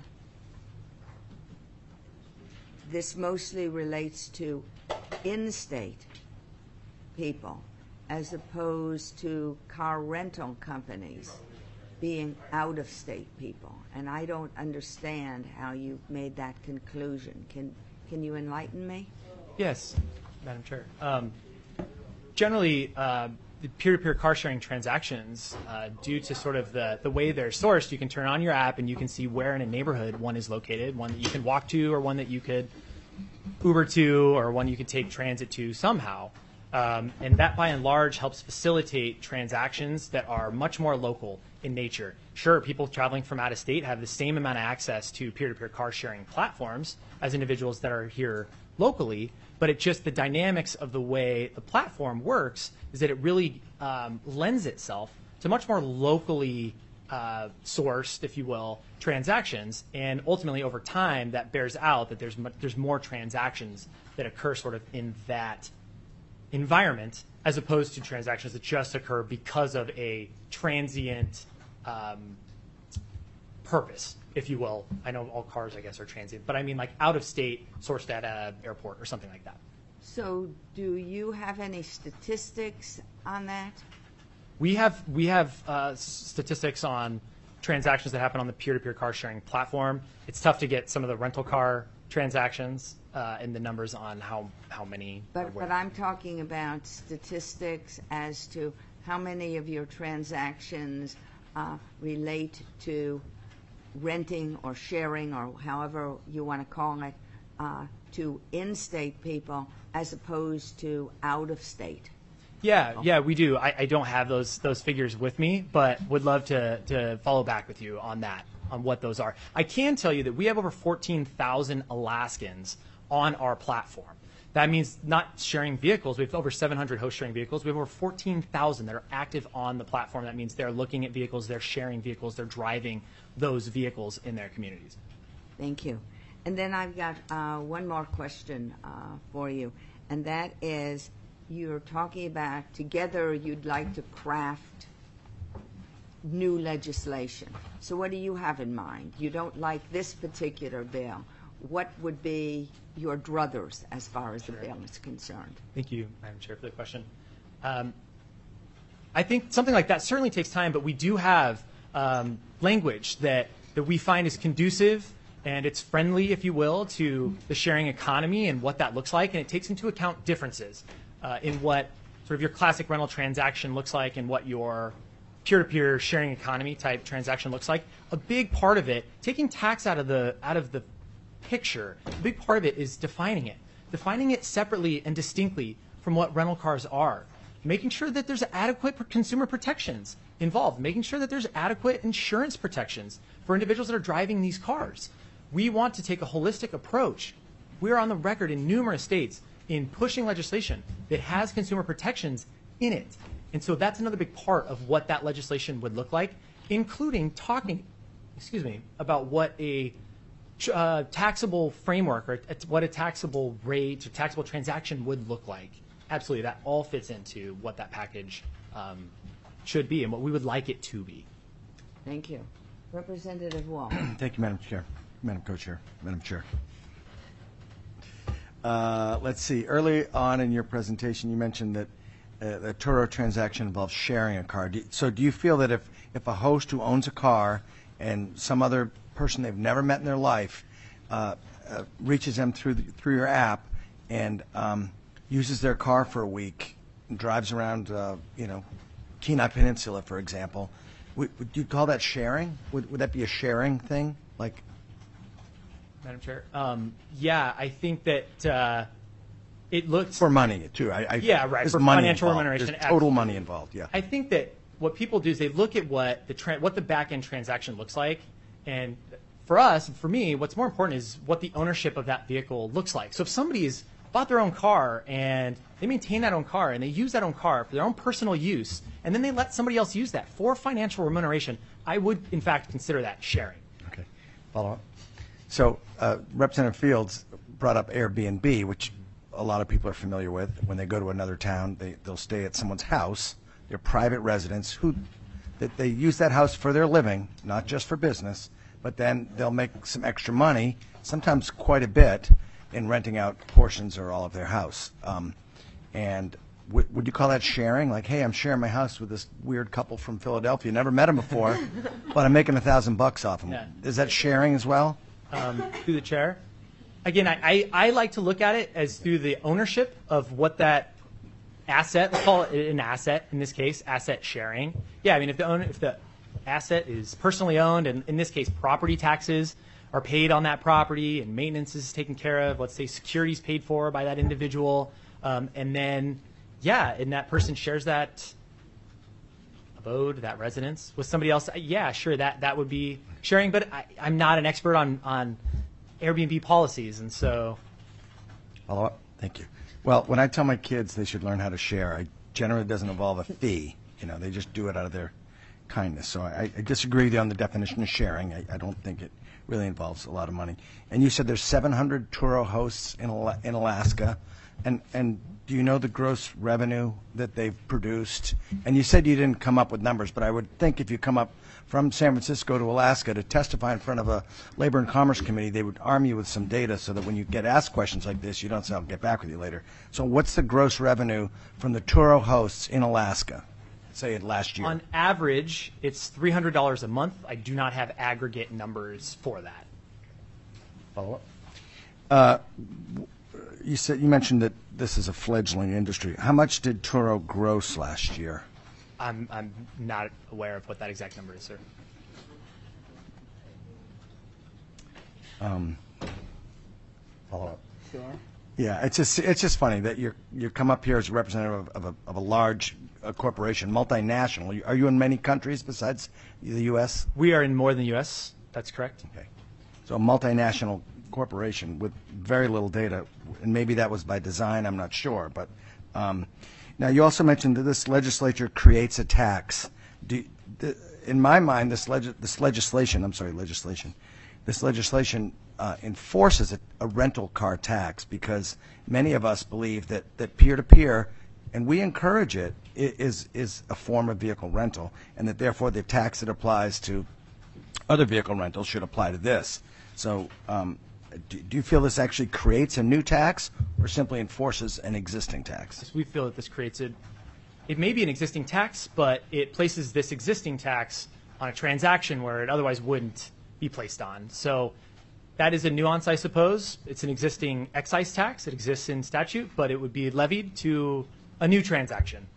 this mostly relates to in-state people as opposed to car rental companies being out-of-state people. And I don't understand how you made that conclusion. Can you enlighten me? Yes, Madam Chair. Generally, the peer-to-peer car sharing transactions, due to sort of the way they're sourced, you can turn on your app and you can see where in a neighborhood one is located, one that you can walk to or one that you could Uber to or one you could take transit to somehow. And that, by and large, helps facilitate transactions that are much more local in nature. Sure, people traveling from out of state have the same amount of access to peer-to-peer car sharing platforms as individuals that are here locally, but it's just the dynamics of the way the platform works is that it really lends itself to much more locally sourced, if you will, transactions, and ultimately over time that bears out that there's more transactions that occur sort of in that environment as opposed to transactions that just occur because of a transient purpose, if you will. I know all cars, I guess, are transient, but I mean like out of state, sourced at an airport or something like that. So do you have any statistics on that? We have statistics on transactions that happen on the peer-to-peer car sharing platform. It's tough to get some of the rental car transactions and the numbers on how many. But I'm talking about statistics as to how many of your transactions relate to renting or sharing or however you want to call it to in-state people as opposed to out-of-state. Yeah, we do. I don't have those figures with me, but would love to follow back with you on that, on what those are. I can tell you that we have over 14,000 Alaskans on our platform. That means not sharing vehicles. We have over 700 host sharing vehicles. We have over 14,000 that are active on the platform. That means they're looking at vehicles, they're sharing vehicles, they're driving those vehicles in their communities. Thank you. And then I've got one more question for you, and that is, you're talking about together you'd like to craft new legislation. So what do you have in mind? You don't like this particular bill. What would be your druthers as far as the bill is concerned? Thank you, Madam Chair, for the question. I think something like that certainly takes time, but we do have language that we find is conducive and it's friendly, if you will, to the sharing economy and what that looks like, and it takes into account differences in what sort of your classic rental transaction looks like and what your peer-to-peer sharing economy type transaction looks like. A big part of it, taking tax out of the picture, a big part of it is defining it separately and distinctly from what rental cars are, making sure that there's adequate consumer protections involved, making sure that there's adequate insurance protections for individuals that are driving these cars. We want to take a holistic approach. We are on the record in numerous states in pushing legislation that has consumer protections in it. And so that's another big part of what that legislation would look like, including talking, about what a taxable framework or what a taxable rate or taxable transaction would look like. Absolutely, that all fits into what that package should be and what we would like it to be. Thank you. Representative Wall. Thank you, Madam Chair. Madam Co-Chair. Madam Chair. Let's see. Early on in your presentation, you mentioned that the Turo transaction involves sharing a car. So do you feel that if a host who owns a car and some other person they've never met in their life reaches them through your app and uses their car for a week and drives around, Kenai Peninsula, for example, would you call that sharing? Would that be a sharing thing? Like, Madam Chair, yeah, I think that it looks for money too. Yeah, right. There's For money financial involved. remuneration, There's total money involved. Yeah. I think that what people do is they look at what the back end transaction looks like, and for us, for me, what's more important is what the ownership of that vehicle looks like. So if somebody has bought their own car and they maintain that own car and they use that own car for their own personal use, and then they let somebody else use that for financial remuneration, I would in fact consider that sharing. Okay. Follow up. So Representative Fields brought up Airbnb, which a lot of people are familiar with. When they go to another town, they'll stay at someone's house, their private residence, that they use that house for their living, not just for business, but then they'll make some extra money, sometimes quite a bit, in renting out portions or all of their house. And would you call that sharing? Like, hey, I'm sharing my house with this weird couple from Philadelphia. Never met them before, but I'm making $1,000 off them. Yeah. Is that sharing as well? Through the chair. Again, I like to look at it as through the ownership of what that asset, let's call it an asset in this case, asset sharing. Yeah, I mean, if the asset is personally owned, and in this case, property taxes are paid on that property and maintenance is taken care of, let's say security is paid for by that individual, and then, yeah, and that person shares that abode, that residence with somebody else, yeah, sure, that would be sharing, but I'm not an expert on Airbnb policies, and so. Follow up? Thank you. Well, when I tell my kids they should learn how to share, it generally doesn't involve a fee. They just do it out of their kindness. So I disagree with you on the definition of sharing. I don't think it really involves a lot of money. And you said there's 700 Turo hosts in Alaska. And do you know the gross revenue that they've produced? And you said you didn't come up with numbers, but I would think if you come up from San Francisco to Alaska to testify in front of a Labor and Commerce Committee, they would arm you with some data so that when you get asked questions like this, you don't say, I'll get back with you later. So what's the gross revenue from the Turo hosts in Alaska, say last year? On average, it's $300 a month. I do not have aggregate numbers for that. Follow up. You mentioned that this is a fledgling industry. How much did Turo gross last year? I'm not aware of what that exact number is, sir. Follow up. Sure. Yeah, it's just funny that you come up here as a representative of a large corporation, multinational. Are you in many countries besides the U.S.? We are in more than the U.S. That's correct. Okay. So a multinational corporation with very little data, and maybe that was by design, I'm not sure. But now you also mentioned that this legislature creates a tax. In my mind, this legislation enforces a rental car tax, because many of us believe that peer-to-peer, and we encourage it, is a form of vehicle rental, and that therefore the tax that applies to other vehicle rentals should apply to this. So do you feel this actually creates a new tax or simply enforces an existing tax? We feel that this creates it may be an existing tax, but it places this existing tax on a transaction where it otherwise wouldn't be placed on. So that is a nuance, I suppose. It's an existing excise tax. It exists in statute, but it would be levied to a new transaction.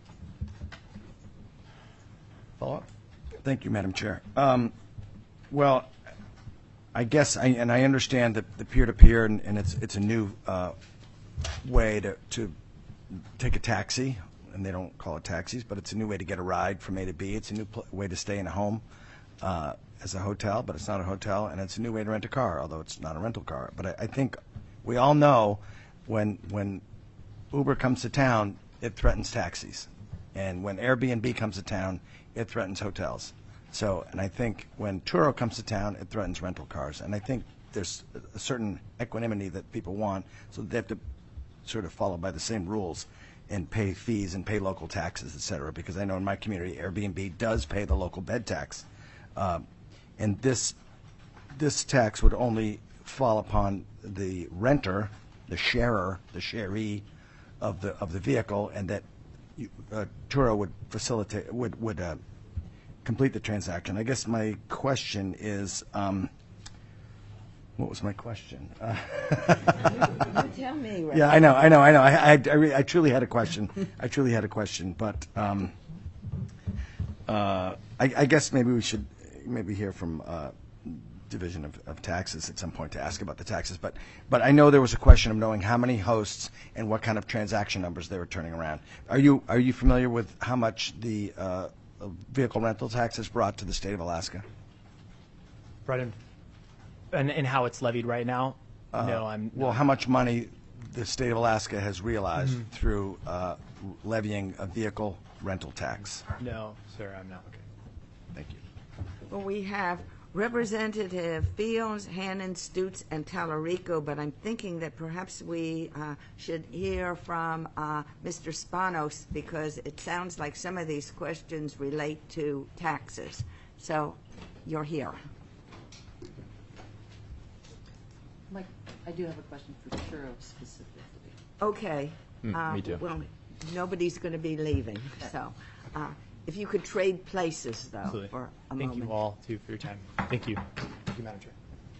Follow up? Thank you, Madam Chair. Well, I guess, I understand that the peer-to-peer, and it's a new way to take a taxi, and they don't call it taxis, but it's a new way to get a ride from A to B. It's a new way to stay in a home as a hotel, but it's not a hotel, and it's a new way to rent a car, although it's not a rental car. But I think we all know when Uber comes to town, it threatens taxis, and when Airbnb comes to town, it threatens hotels. So, and I think when Turo comes to town, it threatens rental cars. And I think there's a certain equanimity that people want, so they have to sort of follow by the same rules and pay fees and pay local taxes, et cetera. Because I know in my community, Airbnb does pay the local bed tax. And this tax would only fall upon the renter, the sharer, the sharee of the vehicle, and that Turo would facilitate, would complete the transaction. I guess my question is, what was my question? You tell me. Right? Yeah, I know. I truly had a question. But I guess maybe we should hear from Division of Taxes at some point to ask about the taxes. But I know there was a question of knowing how many hosts and what kind of transaction numbers they were turning around. Are you familiar with how much the vehicle rental tax is brought to the state of Alaska? Right, and how it's levied right now? No, I'm. Well, how much money the state of Alaska has realized through levying a vehicle rental tax? No, sir, I'm not. Okay. Thank you. Well, we have Representative Fields, Hannon, Stutes, and Tallarico, but I'm thinking that perhaps we should hear from Mr. Spanos, because it sounds like some of these questions relate to taxes. So you're here. Mike, I do have a question for Turo specifically. Okay. Me too. Well, nobody's going to be leaving, so if you could trade places, though, Absolutely. for a Thank moment. you all, too, for your time. Thank you. Thank you, Madam Chair.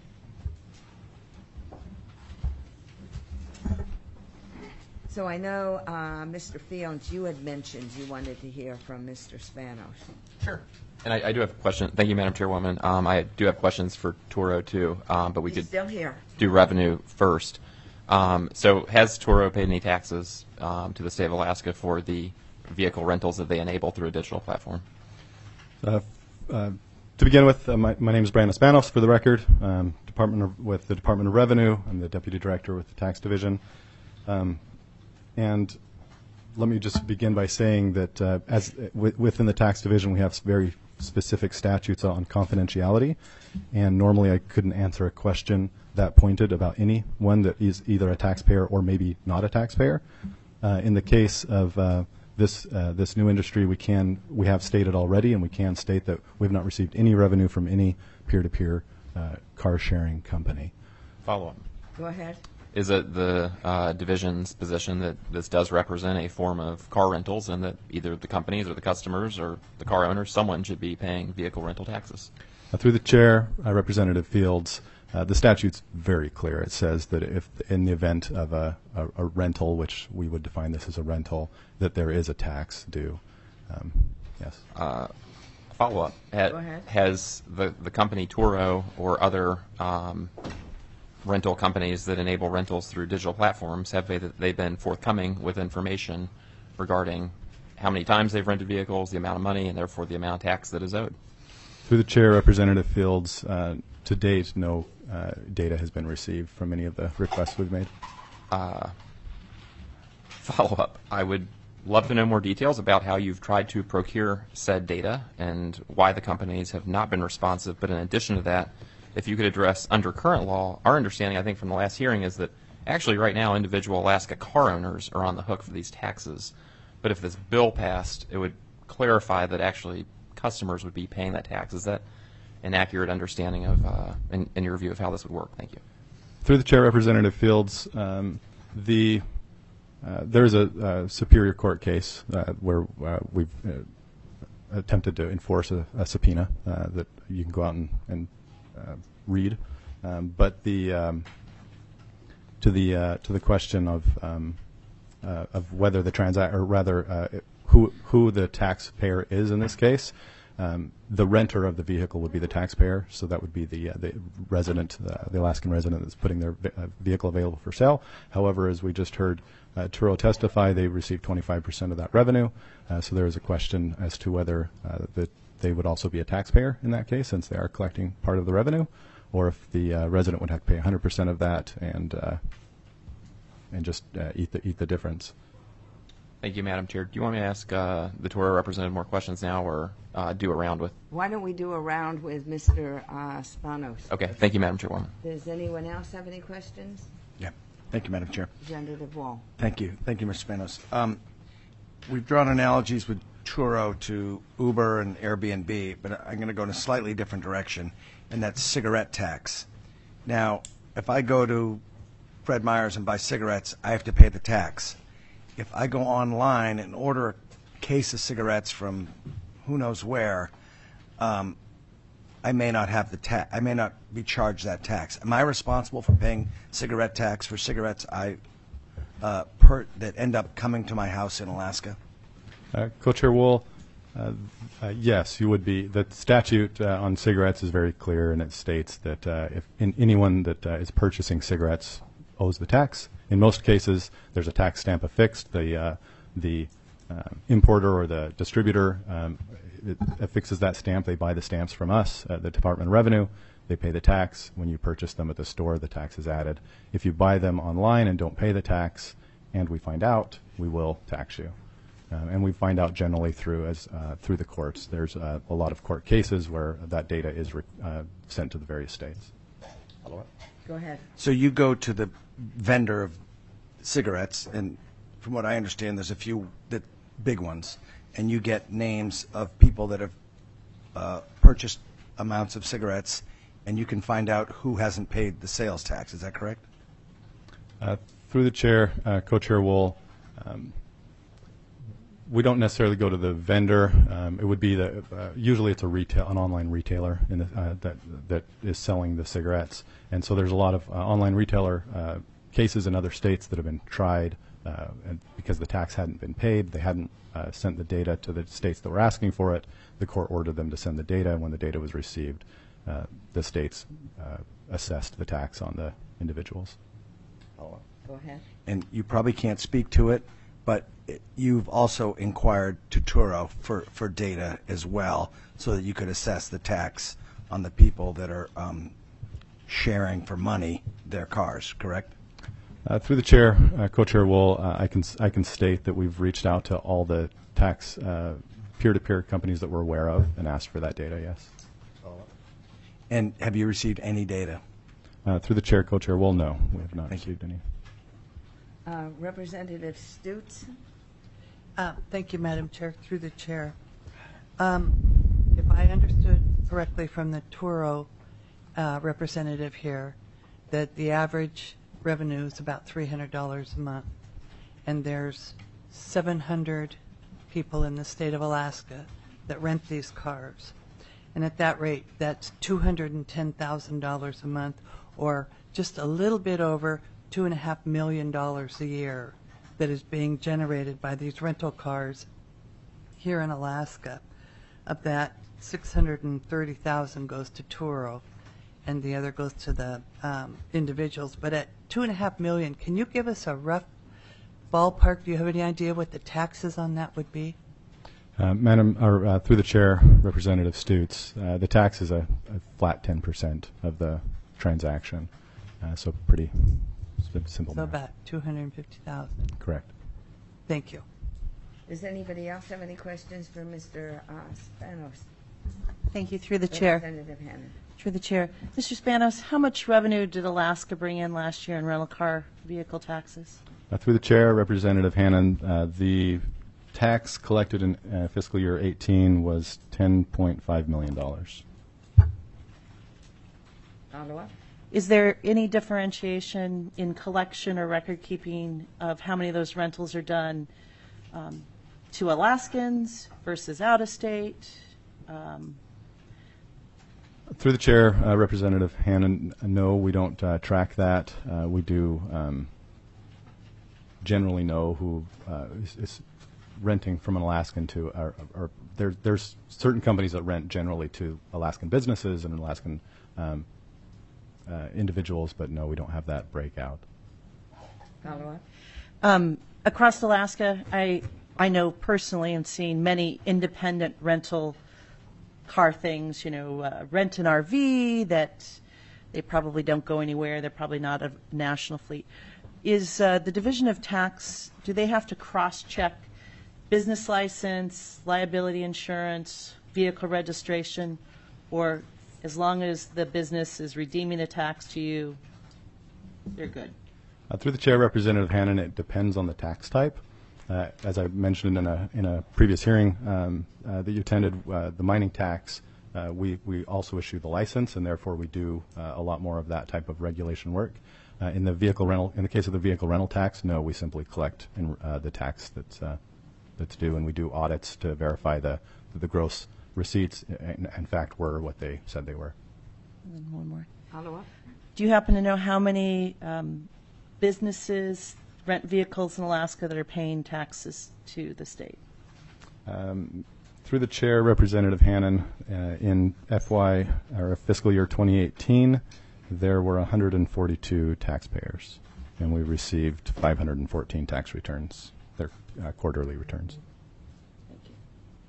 So I know, Mr. Fields, you had mentioned you wanted to hear from Mr. Spanos. Sure. And I do have a question. Thank you, Madam Chairwoman. I do have questions for Turo, too, but we He's could still here. do revenue first. So has Turo paid any taxes to the state of Alaska for the vehicle rentals that they enable through a digital platform? To begin with, my name is Brandon Spanos, for the record, with the Department of Revenue. I'm the Deputy Director with the Tax Division. And let me just begin by saying that within the Tax Division, we have very specific statutes on confidentiality, and normally I couldn't answer a question that pointed about anyone that is either a taxpayer or maybe not a taxpayer. In the case of this new industry, we have stated already, and we can state that we have not received any revenue from any peer-to-peer car sharing company. Follow-up. Go ahead. Is it the division's position that this does represent a form of car rentals and that either the companies or the customers or the car owners, someone should be paying vehicle rental taxes? Through the chair, Representative Fields, the statute's very clear. It says that if in the event of a rental, which we would define this as a rental, that there is a tax due. Yes. Follow-up. Go ahead. Has the company Turo or other rental companies that enable rentals through digital platforms, have they been forthcoming with information regarding how many times they've rented vehicles, the amount of money, and therefore the amount of tax that is owed? Through the chair, Representative Fields, to date, no data has been received from any of the requests we've made. Follow-up. I would love to know more details about how you've tried to procure said data and why the companies have not been responsive. But in addition to that, if you could address, under current law, our understanding, I think, from the last hearing is that actually right now individual Alaska car owners are on the hook for these taxes. But if this bill passed, it would clarify that actually customers would be paying that tax. Is that an accurate understanding of, in your view, of how this would work? Thank you. Through the chair, Representative Fields, there's a Superior Court case where we've attempted to enforce a subpoena that you can go out and read. But to the question of whether the who the taxpayer is in this case, the renter of the vehicle would be the taxpayer, so that would be the resident, the Alaskan resident that's putting their vehicle available for sale. However, as we just heard Turo testify, they received 25% of that revenue, so there is a question as to whether that they would also be a taxpayer in that case, since they are collecting part of the revenue, or if the resident would have to pay 100% of that and just eat the difference. Thank you, Madam Chair. Do you want me to ask the Toro representative more questions now, or do a round with? Why don't we do a round with Mr. Spanos? Okay. Thank you, Madam Chairwoman. Does anyone else have any questions? Yeah. Thank you, Madam Chair. Representative Wall. Thank you. Thank you, Mr. Spanos. We've drawn analogies with Turo to Uber and Airbnb, but I'm going to go in a slightly different direction, and that's cigarette tax. Now, if I go to Fred Meyer's and buy cigarettes, I have to pay the tax. If I go online and order a case of cigarettes from who knows where, I may not have the tax. I may not be charged that tax. Am I responsible for paying cigarette tax for cigarettes that end up coming to my house in Alaska? Co-Chair Wool, yes, you would be. The statute on cigarettes is very clear, and it states that if anyone that is purchasing cigarettes owes the tax. In most cases, there's a tax stamp affixed. The importer or the distributor affixes that stamp. They buy the stamps from us, the Department of Revenue. They pay the tax. When you purchase them at the store, the tax is added. If you buy them online and don't pay the tax, and we find out, we will tax you. And we find out generally through the courts. There's a lot of court cases where that data is sent to the various states. Go ahead. So you go to the vendor of cigarettes, and from what I understand, there's a few big ones, and you get names of people that have purchased amounts of cigarettes, and you can find out who hasn't paid the sales tax. Is that correct? Through the chair, Co-Chair Wool, we don't necessarily go to the vendor. It would be usually it's an online retailer that is selling the cigarettes, and so there's a lot of online retailer cases in other states that have been tried, and because the tax hadn't been paid, they hadn't sent the data to the states that were asking for it. The court ordered them to send the data, and when the data was received, the states assessed the tax on the individuals. Go ahead. And you probably can't speak to it, but you've also inquired to Turo for data as well, so that you could assess the tax on the people that are sharing for money their cars, correct? Through the chair, Co-Chair Wool, I can state that we've reached out to all the tax peer-to-peer companies that we're aware of and asked for that data, yes. And have you received any data? Through the chair, co-chair, well, no, we have not received any. Representative Stutes? Thank you, Madam Chair. Through the chair. If I understood correctly from the Turo representative here, that the average revenue is about $300 a month, and there's 700 people in the state of Alaska that rent these cars. And at that rate, that's $210,000 a month, or just a little bit over $2.5 million a year that is being generated by these rental cars here in Alaska. Of that, $630,000 goes to Turo, and the other goes to the individuals. But at $2.5 million, can you give us a rough ballpark? Do you have any idea what the taxes on that would be? Madam, or through the chair, Representative Stutes, the tax is a flat 10% of the transaction, so pretty simple. So math. about $250,000. Correct. Thank you. Does anybody else have any questions for Mr. Spanos? Thank you. Through the chair. Representative Hannon. Through the chair. Mr. Spanos, how much revenue did Alaska bring in last year in rental car vehicle taxes? Through the chair, Representative Hannon, the tax collected in fiscal year 18 was $10.5 million. Ottawa? Is there any differentiation in collection or record keeping of how many of those rentals are done to Alaskans versus out of state? Through the chair, Representative Hannon, no, we don't track that. We do generally know who is renting from an Alaskan to, there's certain companies that rent generally to Alaskan businesses and Alaskan individuals, but no, we don't have that breakout. Across Alaska, I know personally and seen many independent rental car things, rent an RV that they probably don't go anywhere. They're probably not a national fleet. Is the Division of Tax, do they have to cross-check business license, liability insurance, vehicle registration, or as long as the business is redeeming the tax to you, they're good? Through the chair, Representative Hannon, it depends on the tax type. As I mentioned in a previous hearing that you attended, the mining tax, we also issue the license, and therefore we do a lot more of that type of regulation work. In the case of the vehicle rental tax, no, we simply collect the tax that's due, and we do audits to verify the gross receipts, in fact, were what they said they were. And then one more. Ottawa? Do you happen to know how many businesses rent vehicles in Alaska that are paying taxes to the state? Through the chair, Representative Hannon, in fiscal year 2018, there were 142 taxpayers, and we received 514 tax returns, their quarterly returns. Thank you.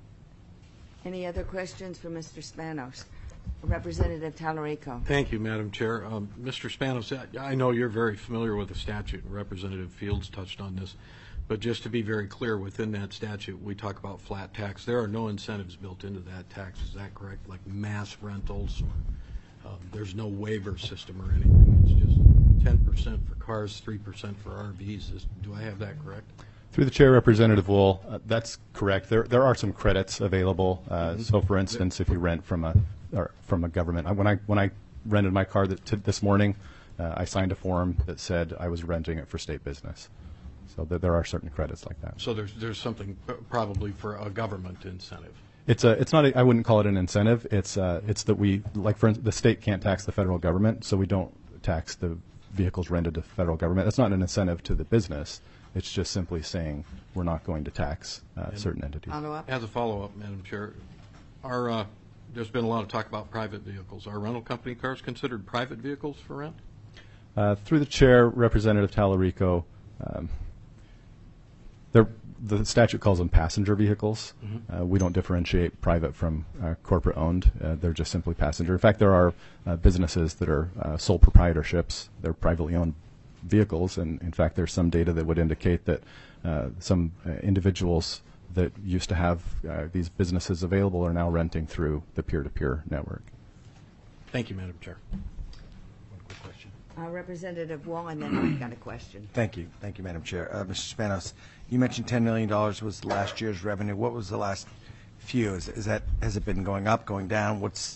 Any other questions for Mr. Spanos? Representative Talarico. Thank you, Madam Chair. Mr. Spanos, I know you're very familiar with the statute, and Representative Fields touched on this, but just to be very clear, within that statute, we talk about flat tax. There are no incentives built into that tax. Is that correct? Like mass rentals, or there's no waiver system or anything. It's just 10% for cars, 3% for RVs. Do I have that correct? Through the chair, Representative Wool, that's correct. There are some credits available. So, for instance, if you rent from a government, when I rented my car this morning, I signed a form that said I was renting it for state business. So there are certain credits like that. So there's something probably for a government incentive. It's not. I wouldn't call it an incentive. It's that we, like, for instance, the state can't tax the federal government, so we don't tax the vehicles rented to the federal government. That's not an incentive to the business. It's just simply saying we're not going to tax certain entities. As a follow-up, Madam Chair, there's been a lot of talk about private vehicles. Are rental company cars considered private vehicles for rent? Through the chair, Representative Talarico, the statute calls them passenger vehicles. Mm-hmm. We don't differentiate private from corporate owned. They're just simply passenger. In fact, there are businesses that are sole proprietorships. They're privately owned vehicles, and in fact, there's some data that would indicate that some individuals that used to have these businesses available are now renting through the peer-to-peer network. Thank you, Madam Chair. Representative Wall, and then I've got a question. Thank you, Madam Chair. Mr. Spanos, you mentioned $10 million was last year's revenue. What was the last few? Has it been going up, going down? What's,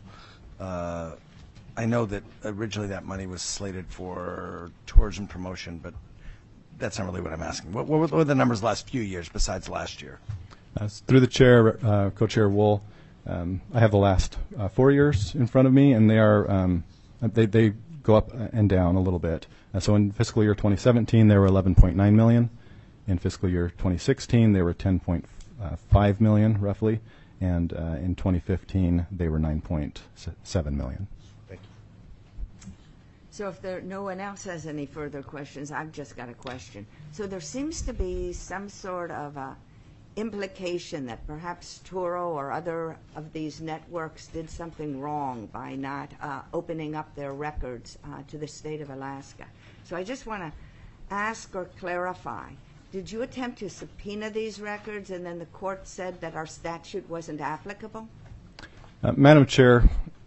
I know that originally that money was slated for tourism promotion, but that's not really what I'm asking. What were the numbers the last few years besides last year? Through the chair, Co-Chair Wool, I have the last 4 years in front of me, and they are they go up and down a little bit. So in fiscal year 2017, they were 11.9 million. In fiscal year 2016, they were 10.5 million, roughly. And in 2015, they were 9.7 million. Thank you. So if no one else has any further questions, I've just got a question. So there seems to be some sort of implication that perhaps Turo or other of these networks did something wrong by not opening up their records to the state of Alaska. So I just want to ask or clarify, did you attempt to subpoena these records and then the court said that our statute wasn't applicable? Madam Chair,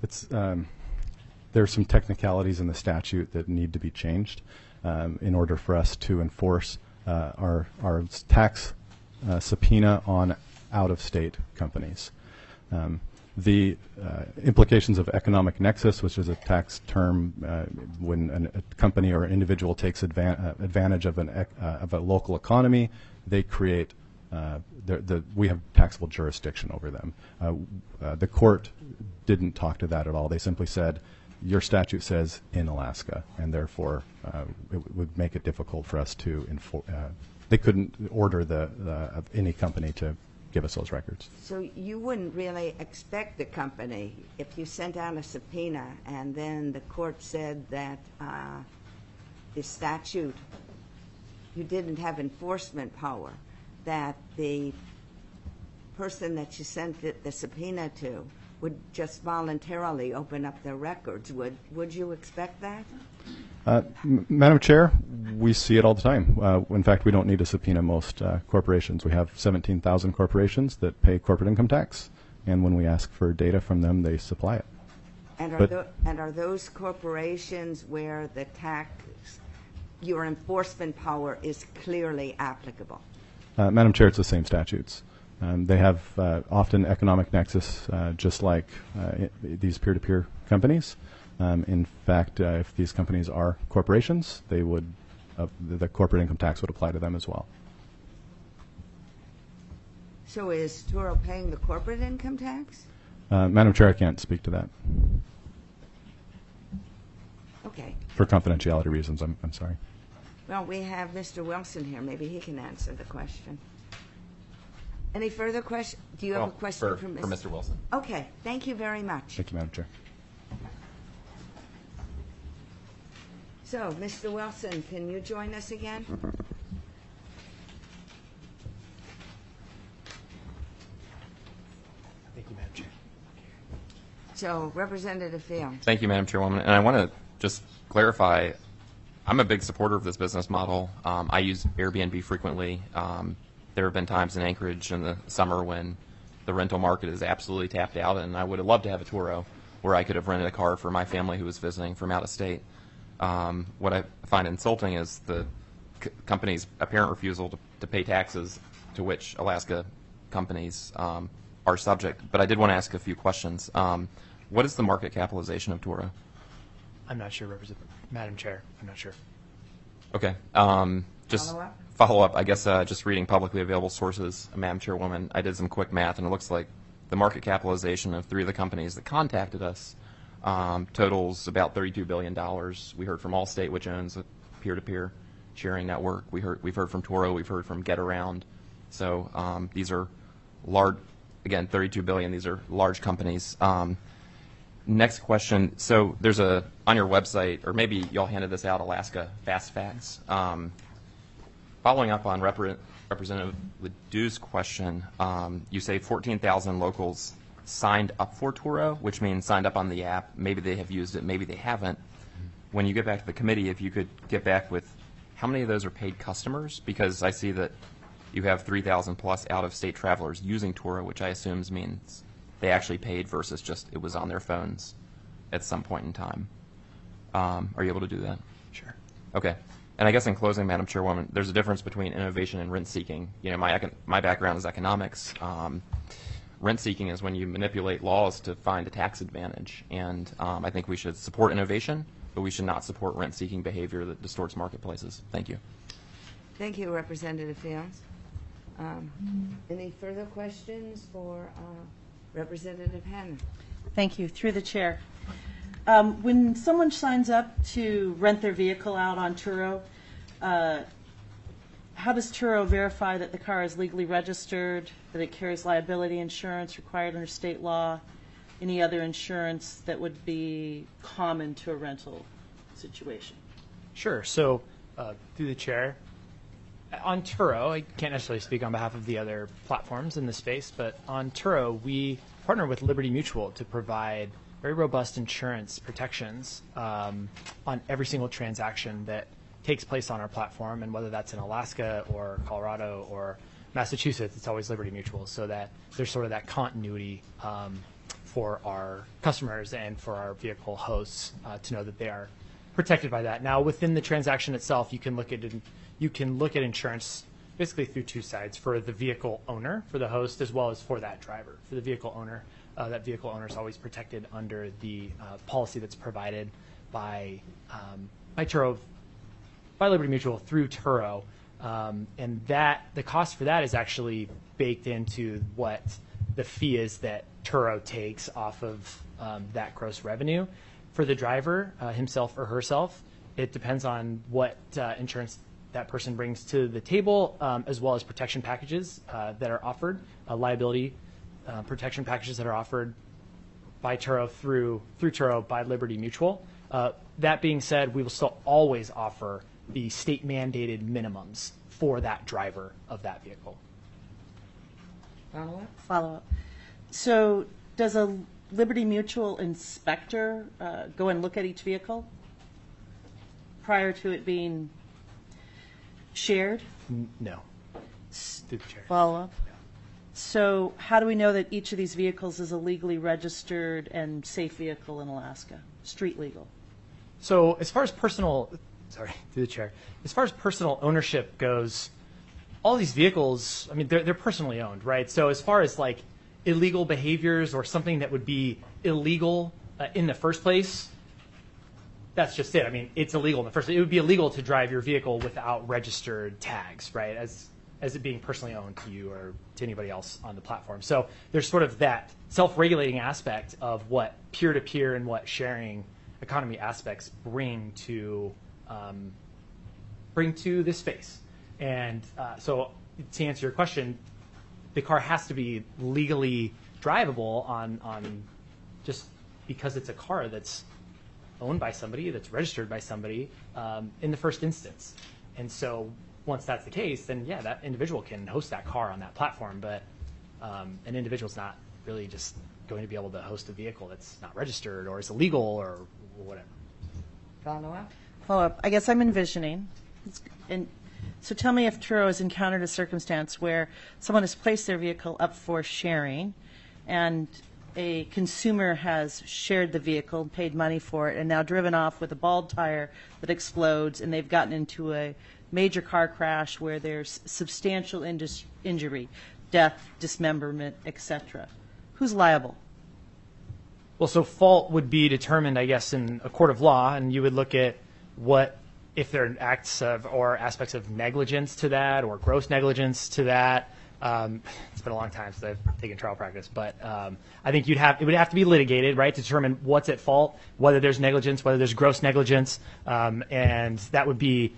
there are some technicalities in the statute that need to be changed in order for us to enforce our tax subpoena on out-of-state companies. The implications of economic nexus, which is a tax term when a company or an individual takes advantage of a local economy, they create we have taxable jurisdiction over them. The court didn't talk to that at all. They simply said, your statute says in Alaska, and therefore it would make it difficult for us to enforce. They couldn't order any company to give us those records. So you wouldn't really expect the company, if you sent out a subpoena and then the court said that the statute, you didn't have enforcement power, that the person that you sent the subpoena to would just voluntarily open up their records. Would you expect that? Madam Chair, we see it all the time. In fact, we don't need to subpoena most corporations. We have 17,000 corporations that pay corporate income tax, and when we ask for data from them, they supply it. And are those corporations where the your enforcement power is clearly applicable? Madam Chair, it's the same statutes. They have often economic nexus, just like these peer-to-peer companies. In fact, if these companies are corporations, they would the corporate income tax would apply to them as well. So is Turo paying the corporate income tax? Madam Chair, I can't speak to that. Okay. For confidentiality reasons, I'm sorry. Well, we have Mr. Wilson here. Maybe he can answer the question. Any further questions? Do you have a question for Mr. Wilson? Okay. Thank you very much. Thank you, Madam Chair. So, Mr. Wilson, can you join us again? Thank you, Madam Chair. So, Representative Field. Thank you, Madam Chairwoman. And I want to just clarify, I'm a big supporter of this business model. I use Airbnb frequently. There have been times in Anchorage in the summer when the rental market is absolutely tapped out, and I would have loved to have a Turo where I could have rented a car for my family who was visiting from out of state. What I find insulting is the company's apparent refusal to pay taxes to which Alaska companies are subject. But I did want to ask a few questions. What is the market capitalization of Turo? I'm not sure, Madam Chair. I'm not sure. Okay. Just follow up. I guess just reading publicly available sources, Madam Chairwoman, I did some quick math, and it looks like the market capitalization of 3 of the companies that contacted us totals about $32 billion. We heard from Allstate, which owns a peer-to-peer sharing network. We've heard from Turo. We've heard from GetAround. So these are large, again, $32 billion. These are large companies. Next question. So there's on your website, or maybe y'all handed this out, Alaska Fast Facts. Following up on Representative Ledoux's question, you say 14,000 locals signed up for Turo, which means signed up on the app. Maybe they have used it, maybe they haven't. When you get back to the committee, if you could get back with how many of those are paid customers, because I see that you have 3,000 plus out-of-state travelers using Turo, which I assume means they actually paid versus just it was on their phones at some point in time. Are you able to do that? Sure. Okay. And I guess in closing, Madam Chairwoman, there's a difference between innovation and rent-seeking. You know, my background is economics. Rent-seeking is when you manipulate laws to find a tax advantage. And I think we should support innovation, but we should not support rent-seeking behavior that distorts marketplaces. Thank you. Thank you, Representative Fields. Any further questions for Representative Hannon? Thank you. Through the chair. When someone signs up to rent their vehicle out on Turo, how does Turo verify that the car is legally registered, that it carries liability insurance required under state law, any other insurance that would be common to a rental situation? Sure. So, through the chair, on Turo, I can't necessarily speak on behalf of the other platforms in the space, but on Turo, we partner with Liberty Mutual to provide very robust insurance protections on every single transaction that takes place on our platform, and whether that's in Alaska or Colorado or Massachusetts, it's always Liberty Mutual, so that there's sort of that continuity for our customers and for our vehicle hosts to know that they are protected by that. Now, within the transaction itself, you can look at insurance basically through two sides: for the vehicle owner, for the host, as well as for that driver. For the vehicle owner, that vehicle owner is always protected under the policy that's provided by Turo, by Liberty Mutual through Turo, and that the cost for that is actually baked into what the fee is that Turo takes off of that gross revenue. For the driver himself or herself, it depends on what insurance that person brings to the table, as well as protection packages that are offered, liability protection packages that are offered by Turo through Turo by Liberty Mutual. That being said, we will still always offer the state-mandated minimums for that driver of that vehicle. Follow-up. So does a Liberty Mutual inspector go and look at each vehicle prior to it being shared? No. Through the chair. Follow-up. So how do we know that each of these vehicles is a legally registered and safe vehicle in Alaska, street legal? So as far as through the chair, as far as personal ownership goes, all these vehicles, I mean, they're personally owned, right? So as far as like illegal behaviors or something that would be illegal in the first place, that's just it. I mean, it's illegal in the first place. It would be illegal to drive your vehicle without registered tags, right, as it being personally owned to you or to anybody else on the platform. So there's sort of that self-regulating aspect of what peer-to-peer and what sharing economy aspects bring to this space. And so to answer your question, the car has to be legally drivable on just because it's a car that's owned by somebody, that's registered by somebody in the first instance. And so once that's the case, then yeah, that individual can host that car on that platform, but an individual's not really just going to be able to host a vehicle that's not registered or is illegal or whatever. Follow-up. I guess I'm envisioning, and so tell me if Turo has encountered a circumstance where someone has placed their vehicle up for sharing and a consumer has shared the vehicle, paid money for it, and now driven off with a bald tire that explodes, and they've gotten into a major car crash where there's substantial injury, death, dismemberment, etc. Who's liable? Well, so fault would be determined, I guess, in a court of law, and you would look at what, if there are acts of or aspects of negligence to that or gross negligence to that. It's been a long time since I've taken trial practice, but I think it would have to be litigated, right, to determine what's at fault, whether there's negligence, whether there's gross negligence, and that would be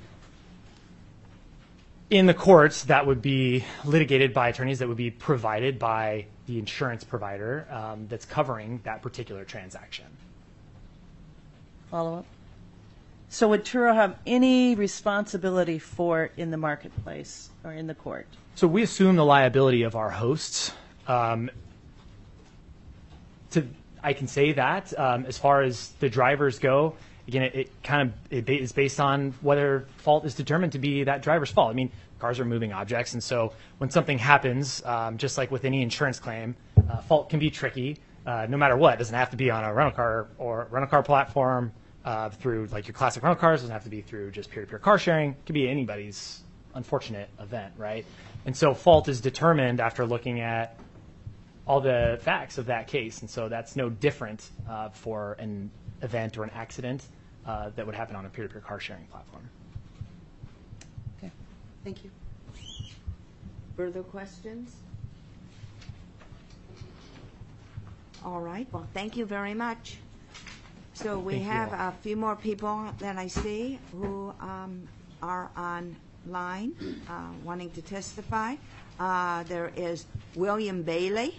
in the courts. That would be litigated by attorneys that would be provided by the insurance provider that's covering that particular transaction. Follow-up. So would Turo have any responsibility for it in the marketplace or in the court? So we assume the liability of our hosts. I can say that as far as the drivers go, Again, it is based on whether fault is determined to be that driver's fault. I mean, cars are moving objects, and so when something happens, just like with any insurance claim, fault can be tricky. No matter what, it doesn't have to be on a rental car platform through like your classic rental cars. It doesn't have to be through just peer-to-peer car sharing. It could be anybody's unfortunate event, right? And so fault is determined after looking at all the facts of that case, and so that's no different for an event or an accident that would happen on a peer-to-peer car sharing platform. Okay, thank you. Further questions? All right, well, thank you very much. So we have a few more people that I see who are online wanting to testify. There is William Bailey.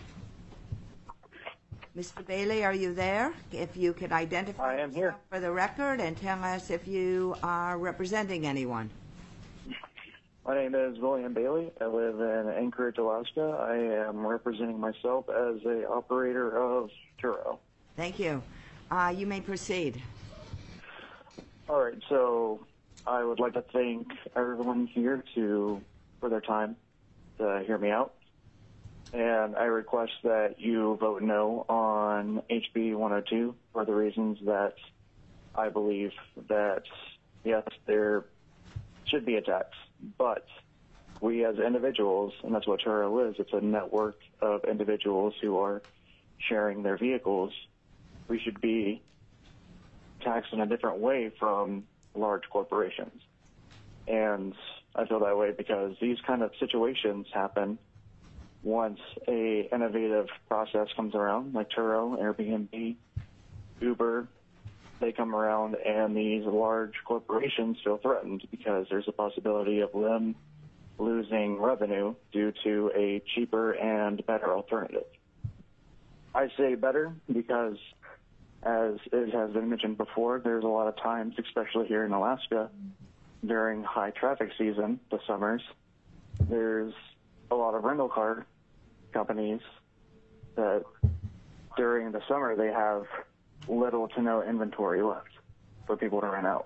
Mr. Bailey, are you there? If you could identify yourself for the record and tell us if you are representing anyone. My name is William Bailey. I live in Anchorage, Alaska. I am representing myself as a operator of Turo. Thank you. You may proceed. All right, so I would like to thank everyone here for their time to hear me out. And I request that you vote no on HB 102 for the reasons that I believe that, yes, there should be a tax. But we as individuals, and that's what Turo is, it's a network of individuals who are sharing their vehicles, we should be taxed in a different way from large corporations. And I feel that way because these kind of situations happen once a innovative process comes around, like Turo, Airbnb, Uber. They come around and these large corporations feel threatened because there's a possibility of them losing revenue due to a cheaper and better alternative. I say better because, as it has been mentioned before, there's a lot of times, especially here in Alaska, during high traffic season, the summers, there's a lot of rental car companies that during the summer they have little to no inventory left for people to rent out.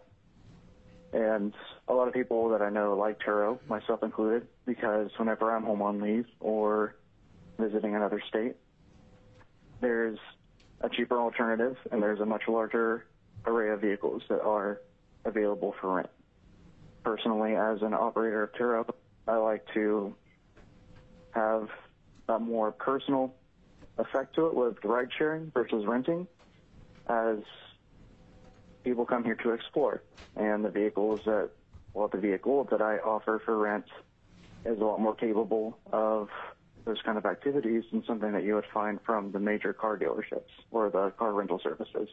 And a lot of people that I know like Turo, myself included, because whenever I'm home on leave or visiting another state, there's a cheaper alternative and there's a much larger array of vehicles that are available for rent. Personally, as an operator of Turo, I like to have a more personal effect to it with ride sharing versus renting, as people come here to explore. And the vehicle that I offer for rent is a lot more capable of those kind of activities than something that you would find from the major car dealerships or the car rental services.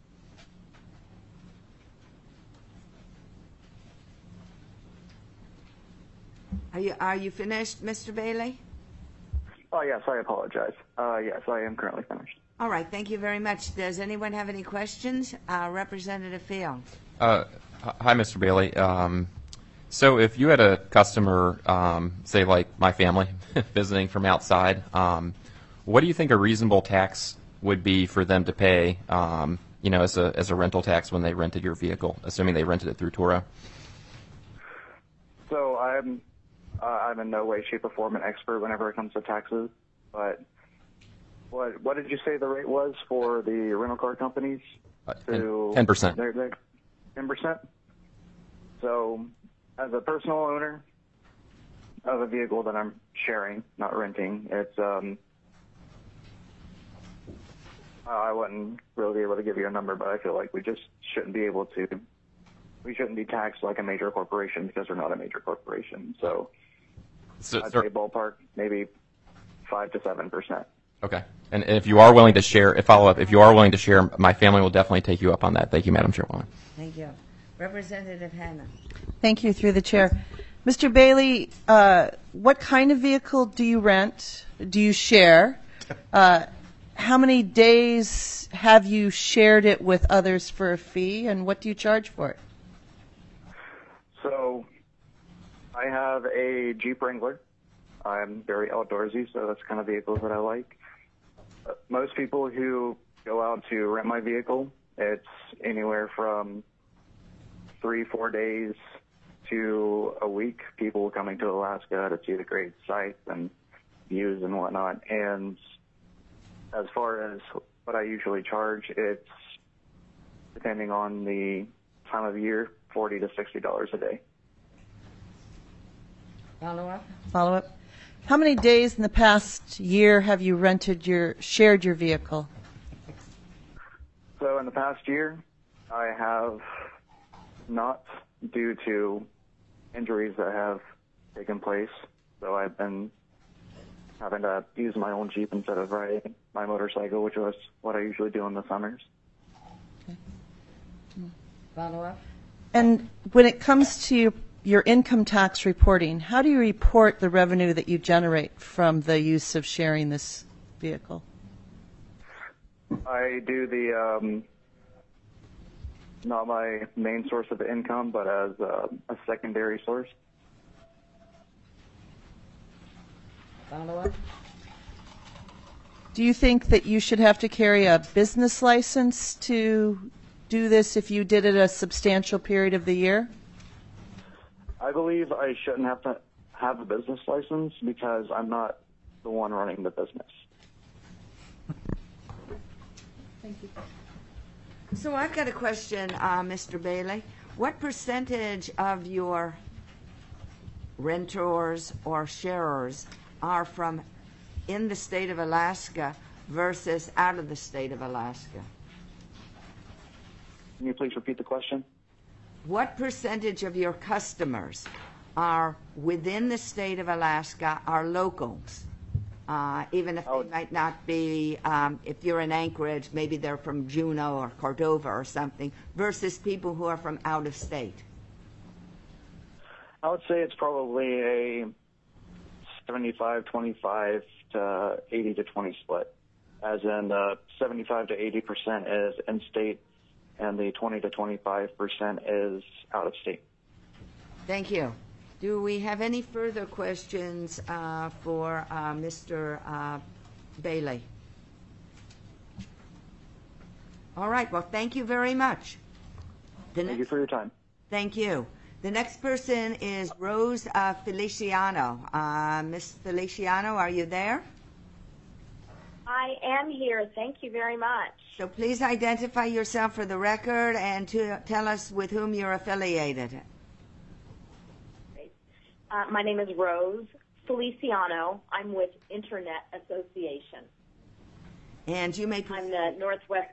Are you finished, Mr. Bailey? Oh, yes, I apologize. Yes, I am currently finished. All right, thank you very much. Does anyone have any questions? Representative Field. Hi, Mr. Bailey. So if you had a customer, say like my family, visiting from outside, what do you think a reasonable tax would be for them to pay, as a rental tax when they rented your vehicle, assuming they rented it through Turo? So I'm in no way, shape, or form an expert whenever it comes to taxes, but what did you say the rate was for the rental car companies? 10%. 10%? So as a personal owner of a vehicle that I'm sharing, not renting, it's I wouldn't really be able to give you a number, but I feel like we just shouldn't be taxed like a major corporation because we're not a major corporation. So I'd say ballpark, maybe 5 to 7%. Okay. And if you are willing to share, if you are willing to share, my family will definitely take you up on that. Thank you, Madam Chairwoman. Thank you. Representative Hanna. Thank you, through the chair. Mr. Bailey, what kind of vehicle do you rent? Do you share? How many days have you shared it with others for a fee, and what do you charge for it? So I have a Jeep Wrangler. I'm very outdoorsy, so that's the kind of vehicles that I like. Most people who go out to rent my vehicle It's anywhere from 3-4 days to a week, people coming to Alaska to see the great sights and views and whatnot. And as far as what I usually charge, it's, depending on the time of year, $40 to $60 a day. Follow-up. How many days in the past year have you shared your vehicle? So in the past year, I have not, due to injuries that have taken place. So I've been having to use my own Jeep instead of riding my motorcycle, which was what I usually do in the summers. Follow-up? And when it comes to your income tax reporting, how do you report the revenue that you generate from the use of sharing this vehicle? I do the, not my main source of income, but as a secondary source. Follow-up? Do you think that you should have to carry a business license to do this if you did it a substantial period of the year? I believe I shouldn't have to have a business license because I'm not the one running the business. Thank you. So I've got a question, Mr. Bailey. What percentage of your renters or sharers are from in the state of Alaska versus out of the state of Alaska? Can you please repeat the question? What percentage of your customers are within the state of Alaska, are locals? Even if they might not be, if you're in Anchorage, maybe they're from Juneau or Cordova or something, versus people who are from out of state? I would say it's probably a 75-25 to 80-20 split, as in 75 to 80% is in-state and the 20 to 25% is out of state. Thank you. Do we have any further questions for Mr. Bailey? All right. Well, thank you very much. Thank you for your time. Thank you. The next person is Rose Feliciano. Ms. Feliciano, are you there? I am here. Thank you very much. So please identify yourself for the record and to tell us with whom you're affiliated. My name is Rose Feliciano. I'm with Internet Association. And you may... I'm the Northwest...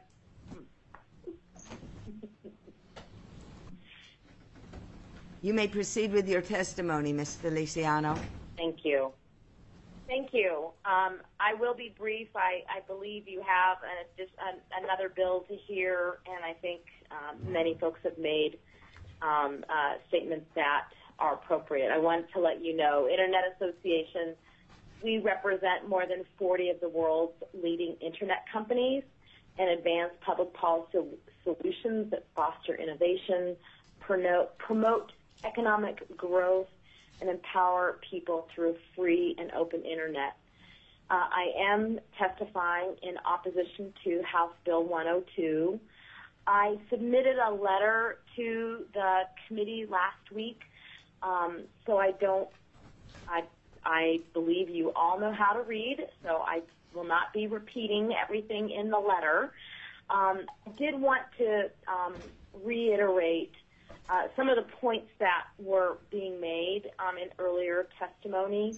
You may proceed with your testimony, Ms. Feliciano. Thank you. Thank you. I will be brief. I believe you have another bill to hear, and I think many folks have made statements that are appropriate. I want to let you know, Internet Association, we represent more than 40 of the world's leading Internet companies and advance public policy solutions that foster innovation, promote economic growth, and empower people through a free and open Internet. I am testifying in opposition to House Bill 102. I submitted a letter to the committee last week, so I believe you all know how to read, so I will not be repeating everything in the letter. I did want to reiterate some of the points that were being made in earlier testimony.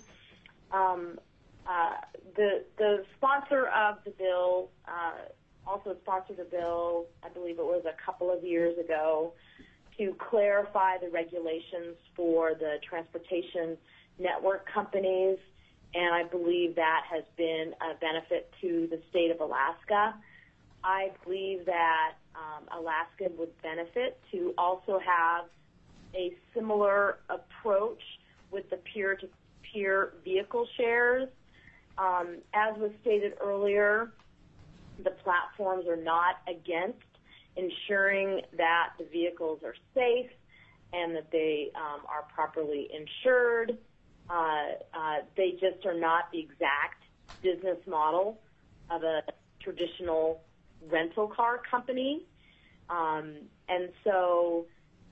The sponsor of the bill also sponsored a bill, I believe it was a couple of years ago, to clarify the regulations for the transportation network companies, and I believe that has been a benefit to the state of Alaska. I believe that Alaska would benefit to also have a similar approach with the peer-to-peer vehicle shares. As was stated earlier, the platforms are not against ensuring that the vehicles are safe and that they are properly insured. They just are not the exact business model of a traditional rental car company. And so,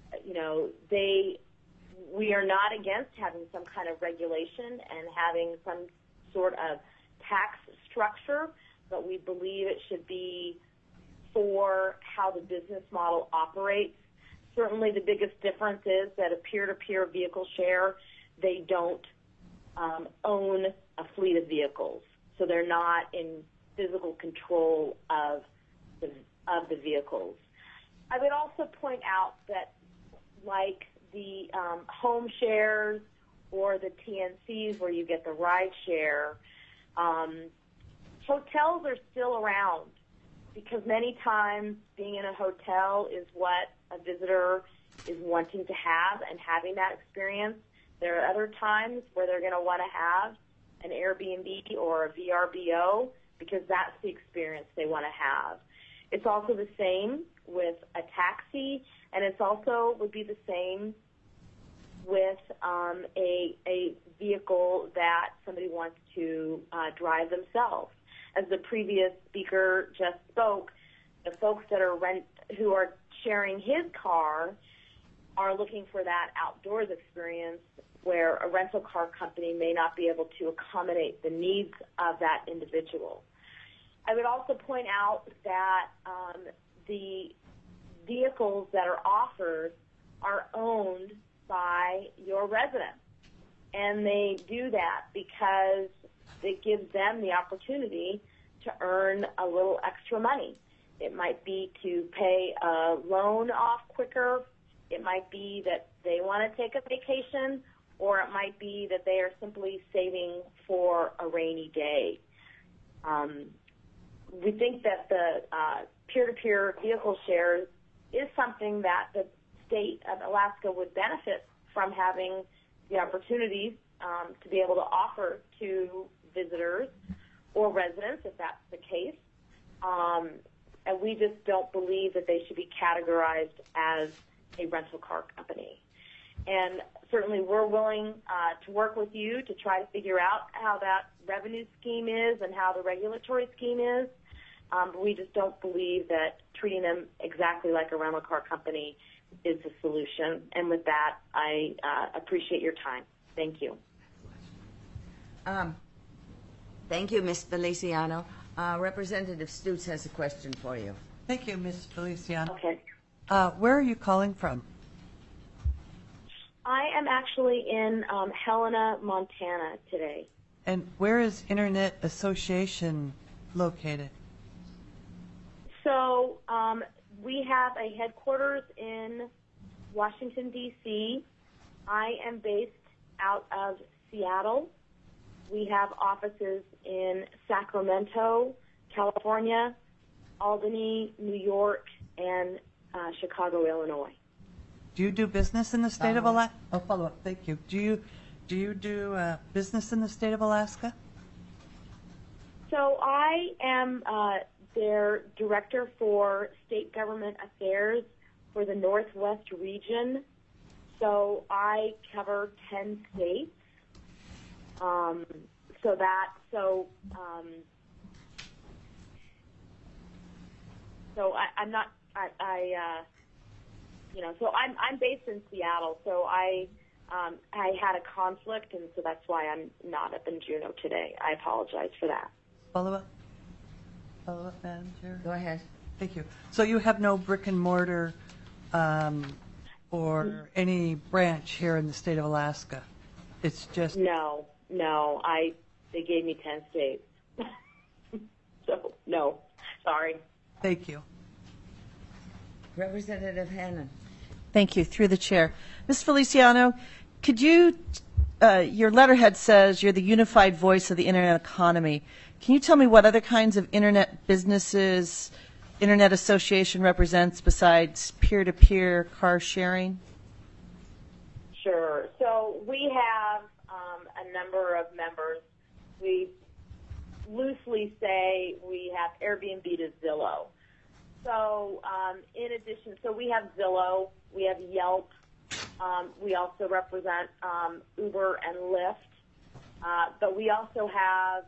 we are not against having some kind of regulation and having some sort of tax structure, but we believe it should be for how the business model operates. Certainly the biggest difference is that a peer-to-peer vehicle share, they don't own a fleet of vehicles. So they're not in physical control of the vehicles. I would also point out that like the home shares or the TNCs where you get the ride share, hotels are still around because many times being in a hotel is what a visitor is wanting to have and having that experience. There are other times where they're going to want to have an Airbnb or a VRBO because that's the experience they want to have. It's also the same with a taxi, and it's also would be the same with a vehicle that somebody wants to drive themselves. As the previous speaker just spoke, the folks that are who are sharing his car are looking for that outdoors experience where a rental car company may not be able to accommodate the needs of that individual. I would also point out that the vehicles that are offered are owned by your residents, and they do that because it gives them the opportunity to earn a little extra money. It might be to pay a loan off quicker. It might be that they want to take a vacation, or it might be that they are simply saving for a rainy day. We think that the peer-to-peer vehicle shares is something that the state of Alaska would benefit from having the opportunity to be able to offer to visitors or residents, if that's the case. And we just don't believe that they should be categorized as a rental car company. And certainly we're willing to work with you to try to figure out how that revenue scheme is and how the regulatory scheme is. But we just don't believe that treating them exactly like a rental car company is the solution. And with that, I appreciate your time. Thank you. Thank you, Ms. Feliciano. Representative Stutes has a question for you. Thank you, Ms. Feliciano. Okay. Where are you calling from? I am actually in Helena, Montana today. And where is Internet Association located? So we have a headquarters in Washington, D.C. I am based out of Seattle. We have offices in Sacramento, California, Albany, New York, and Chicago, Illinois. Do you do business in the state of Alaska? Oh, follow up. Thank you. Do you do business in the state of Alaska? So I am their director for state government affairs for the Northwest region. So I cover 10 states. I'm based in Seattle, so I had a conflict, and so that's why I'm not up in Juneau today. I apologize for that. Follow up, Madam Chair? Go ahead. Thank you. So you have no brick and mortar or any branch here in the state of Alaska? It's just... No. They gave me 10 states. So, no. Sorry. Thank you. Representative Hannon. Thank you. Through the chair. Ms. Feliciano, could you, your letterhead says you're the unified voice of the Internet economy. Can you tell me what other kinds of Internet businesses Internet Association represents besides peer-to-peer car sharing? Sure. So we have a number of members. We loosely say we have Airbnb to Zillow. So in addition, so we have Zillow, we have Yelp, we also represent Uber and Lyft, but we also have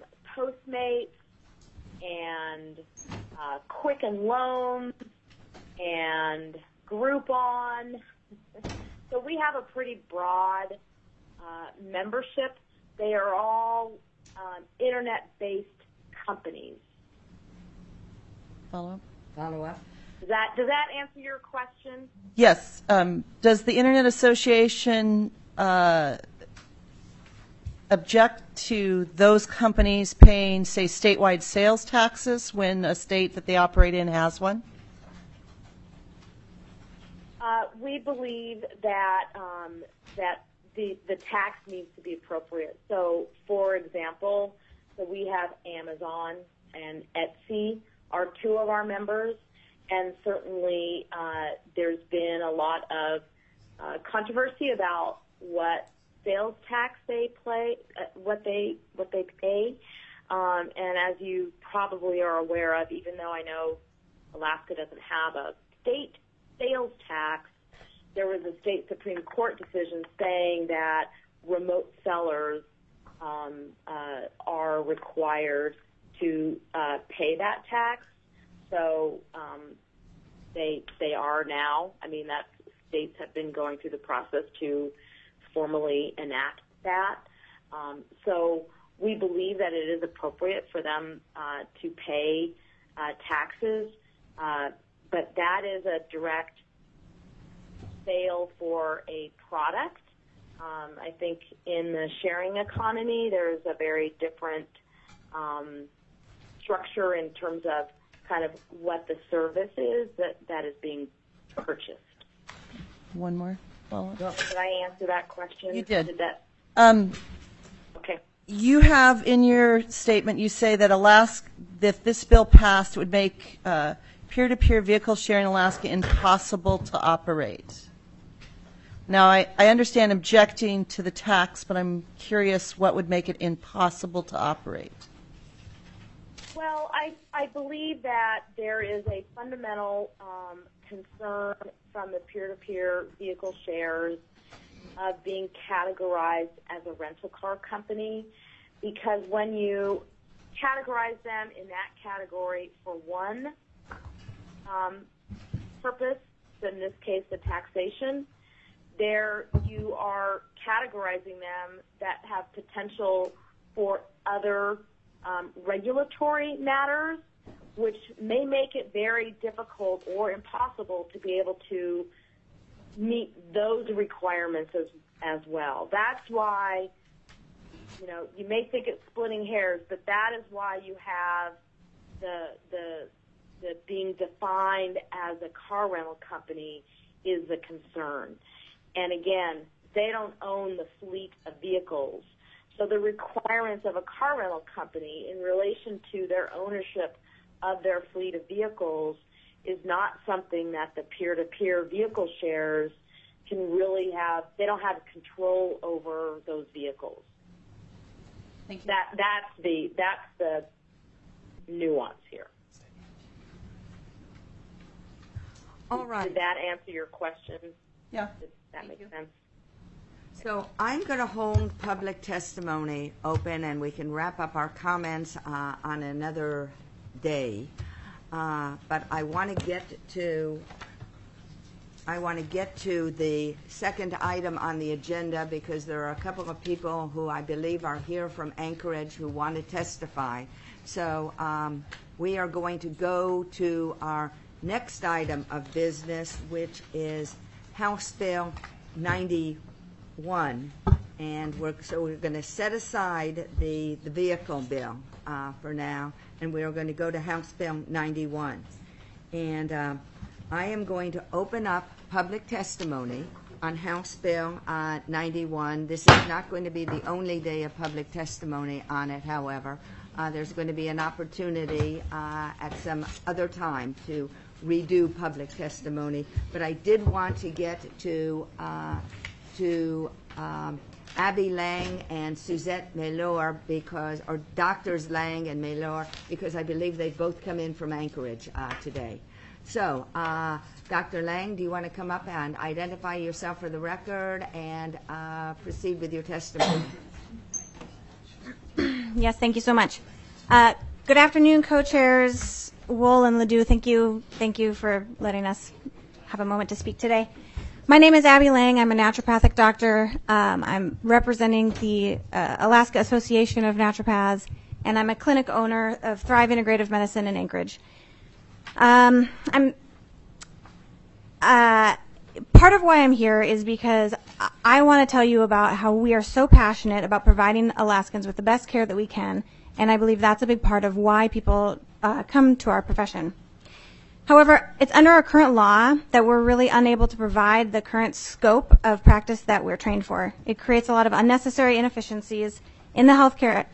Postmates and Quicken Loans and Groupon. So we have a pretty broad membership. They are all internet-based companies. Follow up? Follow up? Does that answer your question? Yes. Does the Internet Association object to those companies paying, say, statewide sales taxes when a state that they operate in has one? We believe that that the tax needs to be appropriate. So, for example, we have Amazon and Etsy are two of our members, and certainly there's been a lot of controversy about what sales tax they what they pay. And as you probably are aware of, even though I know Alaska doesn't have a state sales tax, there was a state Supreme Court decision saying that remote sellers are required to pay that tax. So they are now. I mean, that states have been going through the process to formally enact that. So we believe that it is appropriate for them to pay taxes, but that is a direct sale for a product. I think in the sharing economy, there's a very different structure in terms of kind of what the service is that is being purchased. One more follow-up. Did I answer that question? You did. Okay. You have in your statement, you say that Alaska, if this bill passed, it would make peer-to-peer vehicle sharing in Alaska impossible to operate. Now, I understand objecting to the tax, but I'm curious what would make it impossible to operate. Well, I believe that there is a fundamental concern from the peer-to-peer vehicle shares of being categorized as a rental car company, because when you categorize them in that category for one purpose, in this case the taxation, there you are categorizing them that have potential for other regulatory matters, which may make it very difficult or impossible to be able to meet those requirements as well. That's why, you may think it's splitting hairs, but that is why you have the being defined as a car rental company is a concern. And again, they don't own the fleet of vehicles. So the requirements of a car rental company in relation to their ownership of their fleet of vehicles is not something that the peer-to-peer vehicle shares can really have. They don't have control over those vehicles. Thank you. That's the nuance here. All right. Did that answer your question? Yeah. Did that make sense? So I'm going to hold public testimony open, and we can wrap up our comments on another day. But I want to get to the second item on the agenda, because there are a couple of people who I believe are here from Anchorage who want to testify. So we are going to go to our next item of business, which is House Bill 91, and we're going to set aside the vehicle bill for now, and we are going to go to House Bill 91. And I am going to open up public testimony on House Bill 91. This is not going to be the only day of public testimony on it, however. There's going to be an opportunity at some other time to redo public testimony, but I did want to get to Abby Lang and Suzette Maylor, or Doctors Lang and Maylor, because I believe they've both come in from Anchorage today. So, Dr. Lang, do you want to come up and identify yourself for the record and proceed with your testimony? Yes, thank you so much. Good afternoon, co-chairs, Wool and Ledoux, thank you for letting us have a moment to speak today. My name is Abby Lang. I'm a naturopathic doctor. I'm representing the Alaska Association of Naturopaths, and I'm a clinic owner of Thrive Integrative Medicine in Anchorage. Part of why I'm here is because I want to tell you about how we are so passionate about providing Alaskans with the best care that we can, and I believe that's a big part of why people come to our profession. However, it's under our current law that we're really unable to provide the current scope of practice that we're trained for. It creates a lot of unnecessary inefficiencies in the healthcare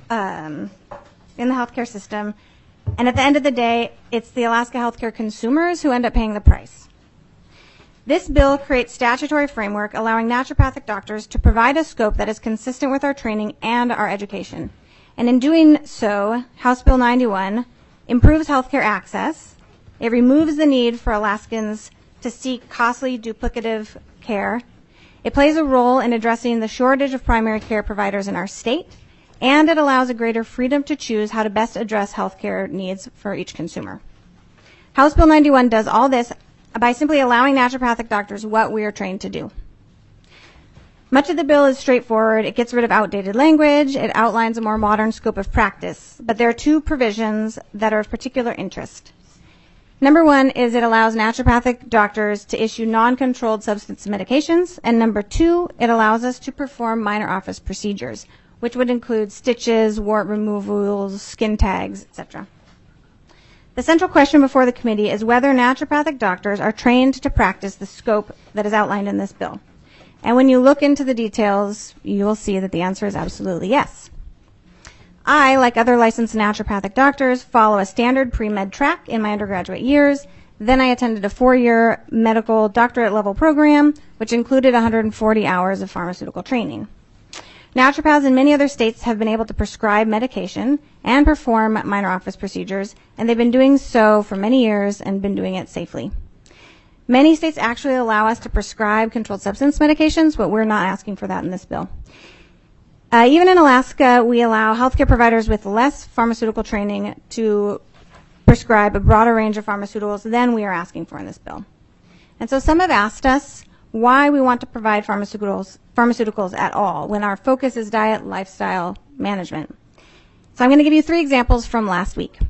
system, and at the end of the day, it's the Alaska healthcare consumers who end up paying the price. This bill creates statutory framework allowing naturopathic doctors to provide a scope that is consistent with our training and our education. And in doing so, House Bill 91 improves healthcare access. It removes the need for Alaskans to seek costly duplicative care. It plays a role in addressing the shortage of primary care providers in our state, and it allows a greater freedom to choose how to best address healthcare needs for each consumer. House Bill 91 does all this by simply allowing naturopathic doctors what we are trained to do. Much of the bill is straightforward. It gets rid of outdated language. It outlines a more modern scope of practice. But there are two provisions that are of particular interest. Number one is it allows naturopathic doctors to issue non-controlled substance medications. And number two, it allows us to perform minor office procedures, which would include stitches, wart removals, skin tags, etc. The central question before the committee is whether naturopathic doctors are trained to practice the scope that is outlined in this bill. And when you look into the details, you will see that the answer is absolutely yes. I, like other licensed naturopathic doctors, follow a standard pre-med track in my undergraduate years. Then I attended a 4-year medical doctorate level program, which included 140 hours of pharmaceutical training. Naturopaths in many other states have been able to prescribe medication and perform minor office procedures, and they've been doing so for many years and been doing it safely. Many states actually allow us to prescribe controlled substance medications, but we're not asking for that in this bill. Even in Alaska, we allow healthcare providers with less pharmaceutical training to prescribe a broader range of pharmaceuticals than we are asking for in this bill. And so some have asked us why we want to provide pharmaceuticals at all when our focus is diet, lifestyle management. So I'm going to give you 3 examples from last week.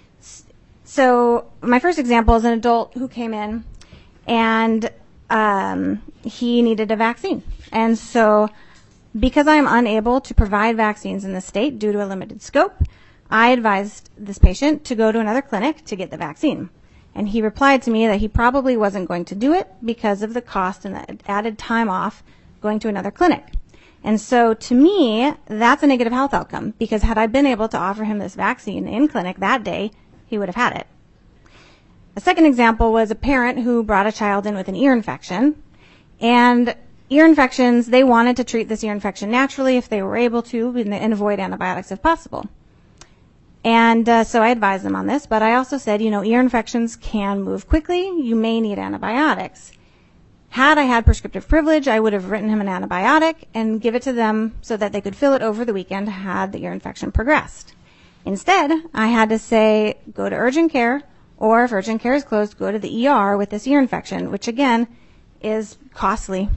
So my first example is an adult who came in and he needed a vaccine. And so because I am unable to provide vaccines in the state due to a limited scope, I advised this patient to go to another clinic to get the vaccine. And he replied to me that he probably wasn't going to do it because of the cost and the added time off going to another clinic. And so to me, that's a negative health outcome, because had I been able to offer him this vaccine in clinic that day, he would have had it. A second example was a parent who brought a child in with an ear infection. And ear infections, they wanted to treat this ear infection naturally if they were able to and avoid antibiotics if possible. And so I advised them on this, but I also said, ear infections can move quickly. You may need antibiotics. Had I had prescriptive privilege, I would have written him an antibiotic and give it to them so that they could fill it over the weekend had the ear infection progressed. Instead, I had to say, go to urgent care, or if urgent care is closed, go to the ER with this ear infection, which again is costly.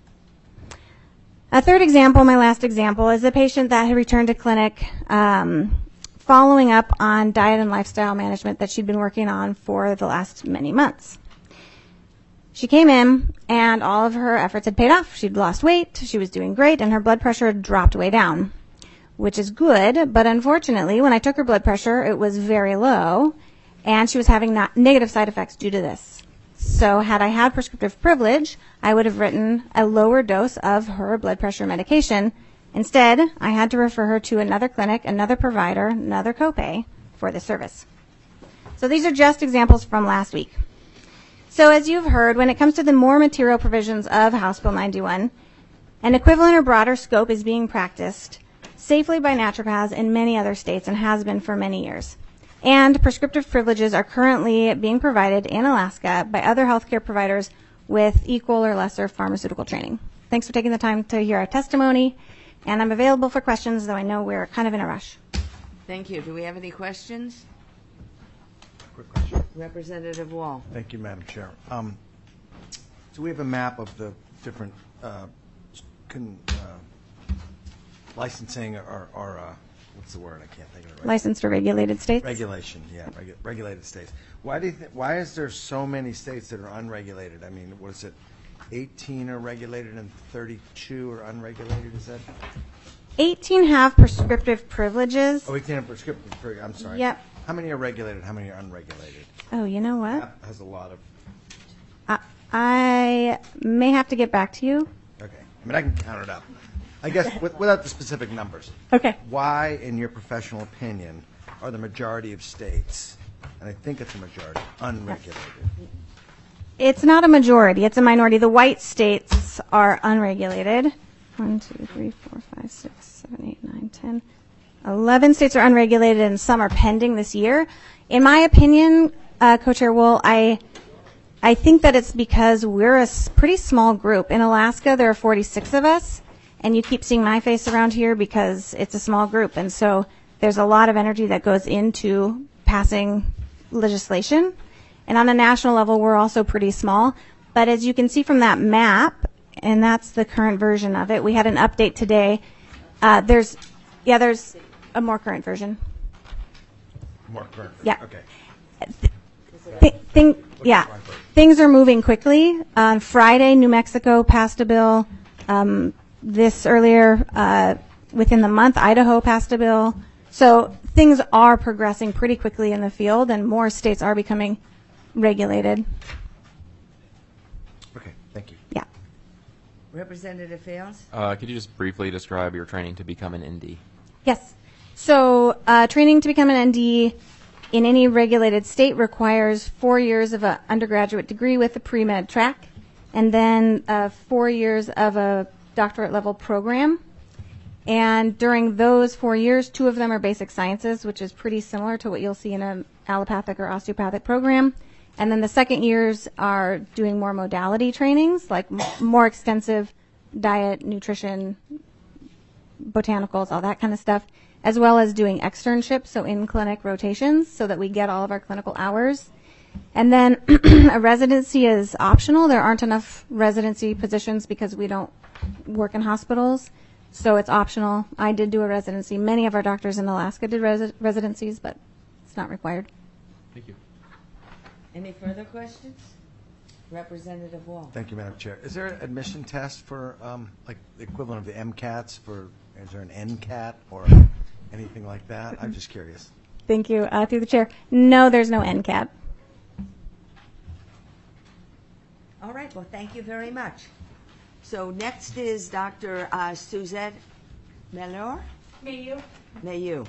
A third example, my last example, is a patient that had returned to clinic following up on diet and lifestyle management that she'd been working on for the last many months. She came in and all of her efforts had paid off. She'd lost weight, she was doing great, and her blood pressure had dropped way down, which is good, but unfortunately, when I took her blood pressure, it was very low, and she was having negative side effects due to this. So had I had prescriptive privilege, I would have written a lower dose of her blood pressure medication. Instead, I had to refer her to another clinic, another provider, another copay for the service. So these are just examples from last week. So as you've heard, when it comes to the more material provisions of House Bill 91, an equivalent or broader scope is being practiced safely by naturopaths in many other states and has been for many years. And prescriptive privileges are currently being provided in Alaska by other healthcare providers with equal or lesser pharmaceutical training. Thanks for taking the time to hear our testimony, and I'm available for questions, though I know we're kind of in a rush. Thank you. Do we have any questions? Quick question. Representative Wall. Thank you, Madam Chair. So we have a map of the different licensing or what's the word? I can't think of it right. Licensed or regulated states? Regulation, yeah, regulated states. Why do you why is there so many states that are unregulated? I mean, what is it? 18 are regulated and 32 are unregulated. Is that? 18 have prescriptive privileges. Oh, 18 have prescriptive privileges. I'm sorry. Yep. How many are regulated? How many are unregulated? Oh, you know what? That has a lot of. I may have to get back to you. Okay. I mean, I can count it up. I guess without the specific numbers. Okay. Why, in your professional opinion, are the majority of states, and I think it's a majority, unregulated? It's not a majority. It's a minority. The white states are unregulated. 1, 2, 3, 4, 5, 6, 7, 8, 9, 10. 11 states are unregulated, and some are pending this year. In my opinion, Co-Chair Wool, I think that it's because we're a pretty small group. In Alaska, there are 46 of us, and you keep seeing my face around here because it's a small group. And so there's a lot of energy that goes into passing legislation. And on a national level, we're also pretty small. But as you can see from that map, and that's the current version of it, we had an update today. There's a more current version. More current. Yeah. Okay. Things are moving quickly. On Friday, New Mexico passed a bill. This earlier within the month, Idaho passed a bill. So things are progressing pretty quickly in the field, and more states are becoming regulated. Okay, thank you. Yeah. Representative Fails. Could you just briefly describe your training to become an ND? Yes. So training to become an ND in any regulated state requires 4 years of an undergraduate degree with a pre-med track, and then 4 years of a doctorate level program. And during those 4 years, 2 of them are basic sciences, which is pretty similar to what you'll see in an allopathic or osteopathic program. And then the second years are doing more modality trainings, like more extensive diet, nutrition, botanicals, all that kind of stuff, as well as doing externships, so in-clinic rotations, so that we get all of our clinical hours. And then a residency is optional. There aren't enough residency positions because we don't work in hospitals, so it's optional. I did do a residency. Many of our doctors in Alaska did residencies, but it's not required. Thank you. Any further questions? Representative Wall. Thank you, Madam Chair. Is there an admission test for, like, the equivalent of the MCATs for, is there an NCAT or anything like that? I'm just curious. Thank you. Through the chair. No, there's no NCAT. All right, well, thank you very much. So next is Dr. Suzette Mellor. Mayu.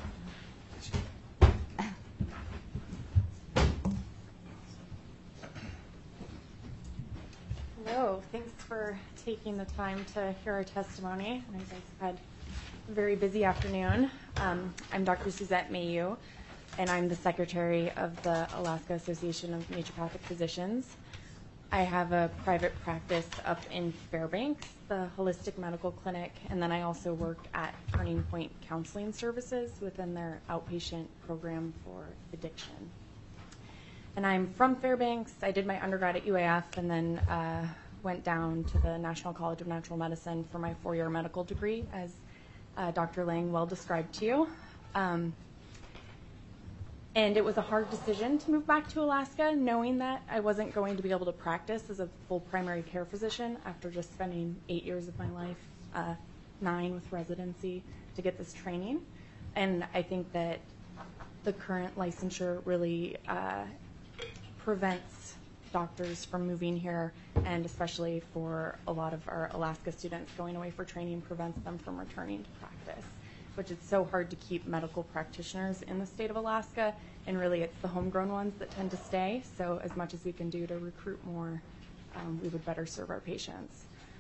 Hello, thanks for taking the time to hear our testimony. I guys have had a very busy afternoon. I'm Dr. Suzette Mayu, and I'm the secretary of the Alaska Association of Naturopathic Physicians. I have a private practice up in Fairbanks, the Holistic Medical Clinic, and then I also work at Turning Point Counseling Services within their outpatient program for addiction. And I'm from Fairbanks. I did my undergrad at UAF and then went down to the National College of Natural Medicine for my 4-year medical degree, as Dr. Lang well described to you. And it was a hard decision to move back to Alaska, knowing that I wasn't going to be able to practice as a full primary care physician after just spending 8 years of my life, 9 with residency, to get this training. And I think that the current licensure really prevents doctors from moving here, and especially for a lot of our Alaska students going away for training prevents them from returning to practice, which is so hard to keep medical practitioners in the state of Alaska, and really it's the homegrown ones that tend to stay. So as much as we can do to recruit more, we would better serve our patients.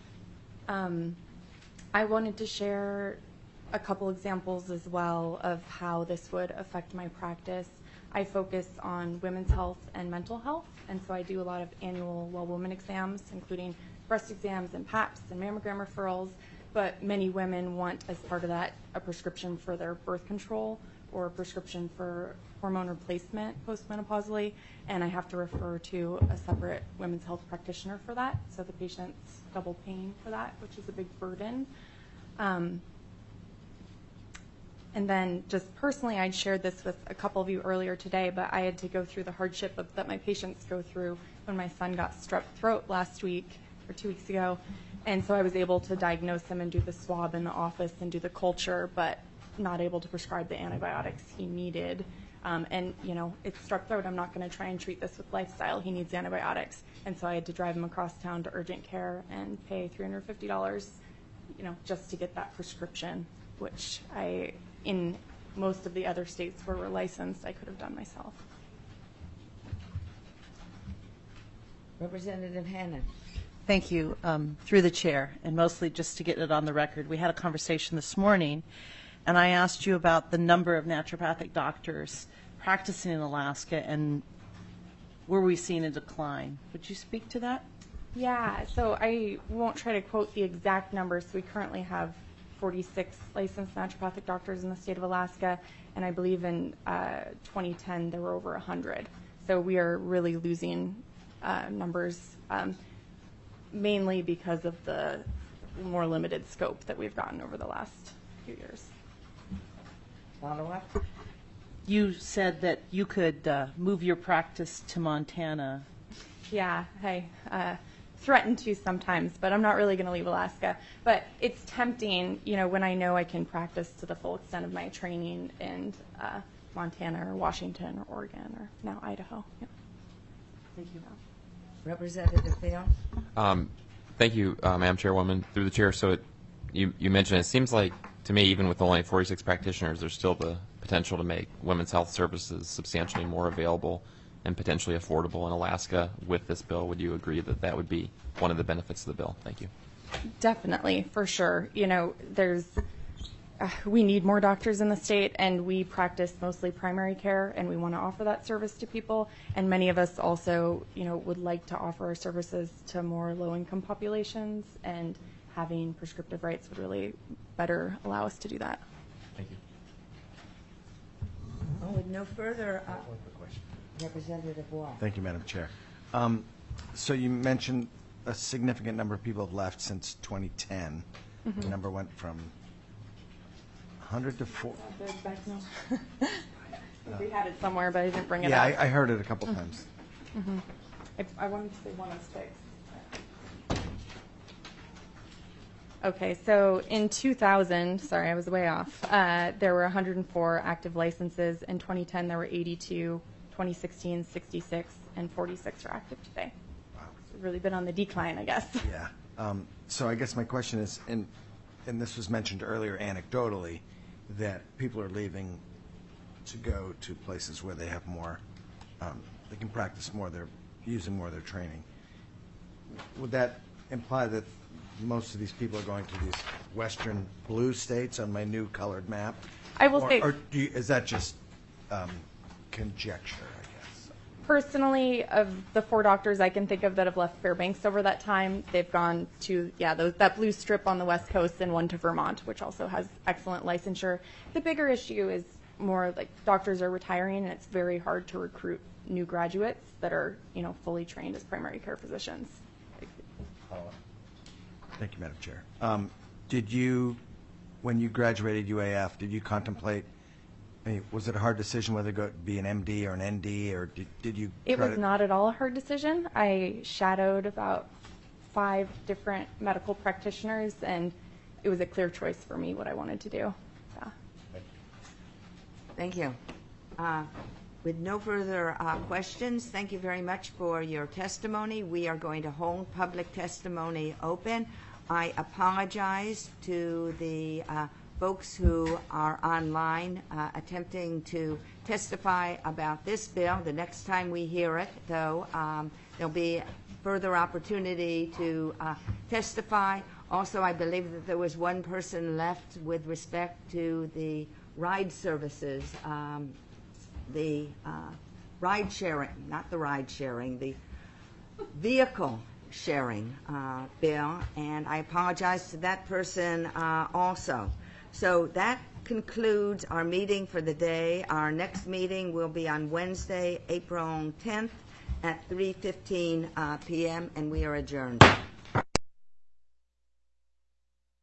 I wanted to share a couple examples as well of how this would affect my practice. I focus on women's health and mental health, and so I do a lot of annual well woman exams, including breast exams and PAPs and mammogram referrals, but many women want, as part of that, a prescription for their birth control for a prescription for hormone replacement postmenopausally, and I have to refer to a separate women's health practitioner for that, so the patient's double paying for that, which is a big burden. And then just personally, I'd shared this with a couple of you earlier today, but I had to go through the hardship that my patients go through when my son got strep throat last week or 2 weeks ago. And so I was able to diagnose him and do the swab in the office and do the culture, but not able to prescribe the antibiotics he needed. And, you know, it's strep throat. I'm not going to try and treat this with lifestyle. He needs antibiotics. And so I had to drive him across town to urgent care and pay $350, you know, just to get that prescription, which in most of the other states where we're licensed, I could have done myself. Representative Hannon. Thank you. Through the chair, and mostly just to get it on the record, we had a conversation this morning, and I asked you about the number of naturopathic doctors practicing in Alaska, and were we seeing a decline? Would you speak to that? Yeah, so I won't try to quote the exact numbers. We currently have 46 licensed naturopathic doctors in the state of Alaska, and I believe in 2010 there were over 100. So we are really losing numbers, mainly because of the more limited scope that we've gotten over the last few years. Follow-up? You said that you could move your practice to Montana. Yeah, I threaten to sometimes, but I'm not really going to leave Alaska. But it's tempting, you know, when I know I can practice to the full extent of my training in Montana or Washington or Oregon or now Idaho. Yeah. Thank you. Representative Phil. Thank you, Madam Chairwoman. Through the chair, so you mentioned it seems like to me, even with only 46 practitioners, there's still the potential to make women's health services substantially more available and potentially affordable in Alaska with this bill. Would you agree that that would be one of the benefits of the bill? Thank you. Definitely, for sure. You know, we need more doctors in the state, and we practice mostly primary care, and we want to offer that service to people. And many of us also, you know, would like to offer our services to more low-income populations, and having prescriptive rights would really better allow us to do that. Thank you. Oh, with no further, Representative Wall. Thank you, Madam Chair. So you mentioned a significant number of people have left since 2010. Mm-hmm. The number went from 100 to 4. We had it somewhere, but I didn't bring it Yeah, up. I heard it a couple times. Mm-hmm. I wanted to say 106. Okay, so in 2000, sorry, I was way off, there were 104 active licenses. In 2010, there were 82. 2016, 66, and 46 are active today. Wow. It's really been on the decline, I guess. Yeah. So I guess my question is, and this was mentioned earlier anecdotally, that people are leaving to go to places where they have more, they can practice more, they're using more of their training. Would that imply that most of these people are going to these western blue states on my new colored map? I will say... Or is that just conjecture, I guess? Personally, of the 4 doctors I can think of that have left Fairbanks over that time, they've gone to, that blue strip on the West Coast and one to Vermont, which also has excellent licensure. The bigger issue is more like doctors are retiring, and it's very hard to recruit new graduates that are, you know, fully trained as primary care physicians. Thank you, Madam Chair. Did you, when you graduated UAF, did you contemplate, was it a hard decision whether to be an MD or an ND, or did you? It was not at all a hard decision. I shadowed about 5 different medical practitioners, and it was a clear choice for me what I wanted to do. Yeah. Thank you. With no further questions, thank you very much for your testimony. We are going to hold public testimony open. I apologize to the folks who are online attempting to testify about this bill. The next time we hear it, though, there'll be further opportunity to testify. Also, I believe that there was one person left with respect to the ride services, the ride sharing, not the ride sharing, the vehicle sharing bill, and I apologize to that person also. So that concludes our meeting for the day. Our next meeting will be on Wednesday, April 10th at 3:15 p.m., and we are adjourned.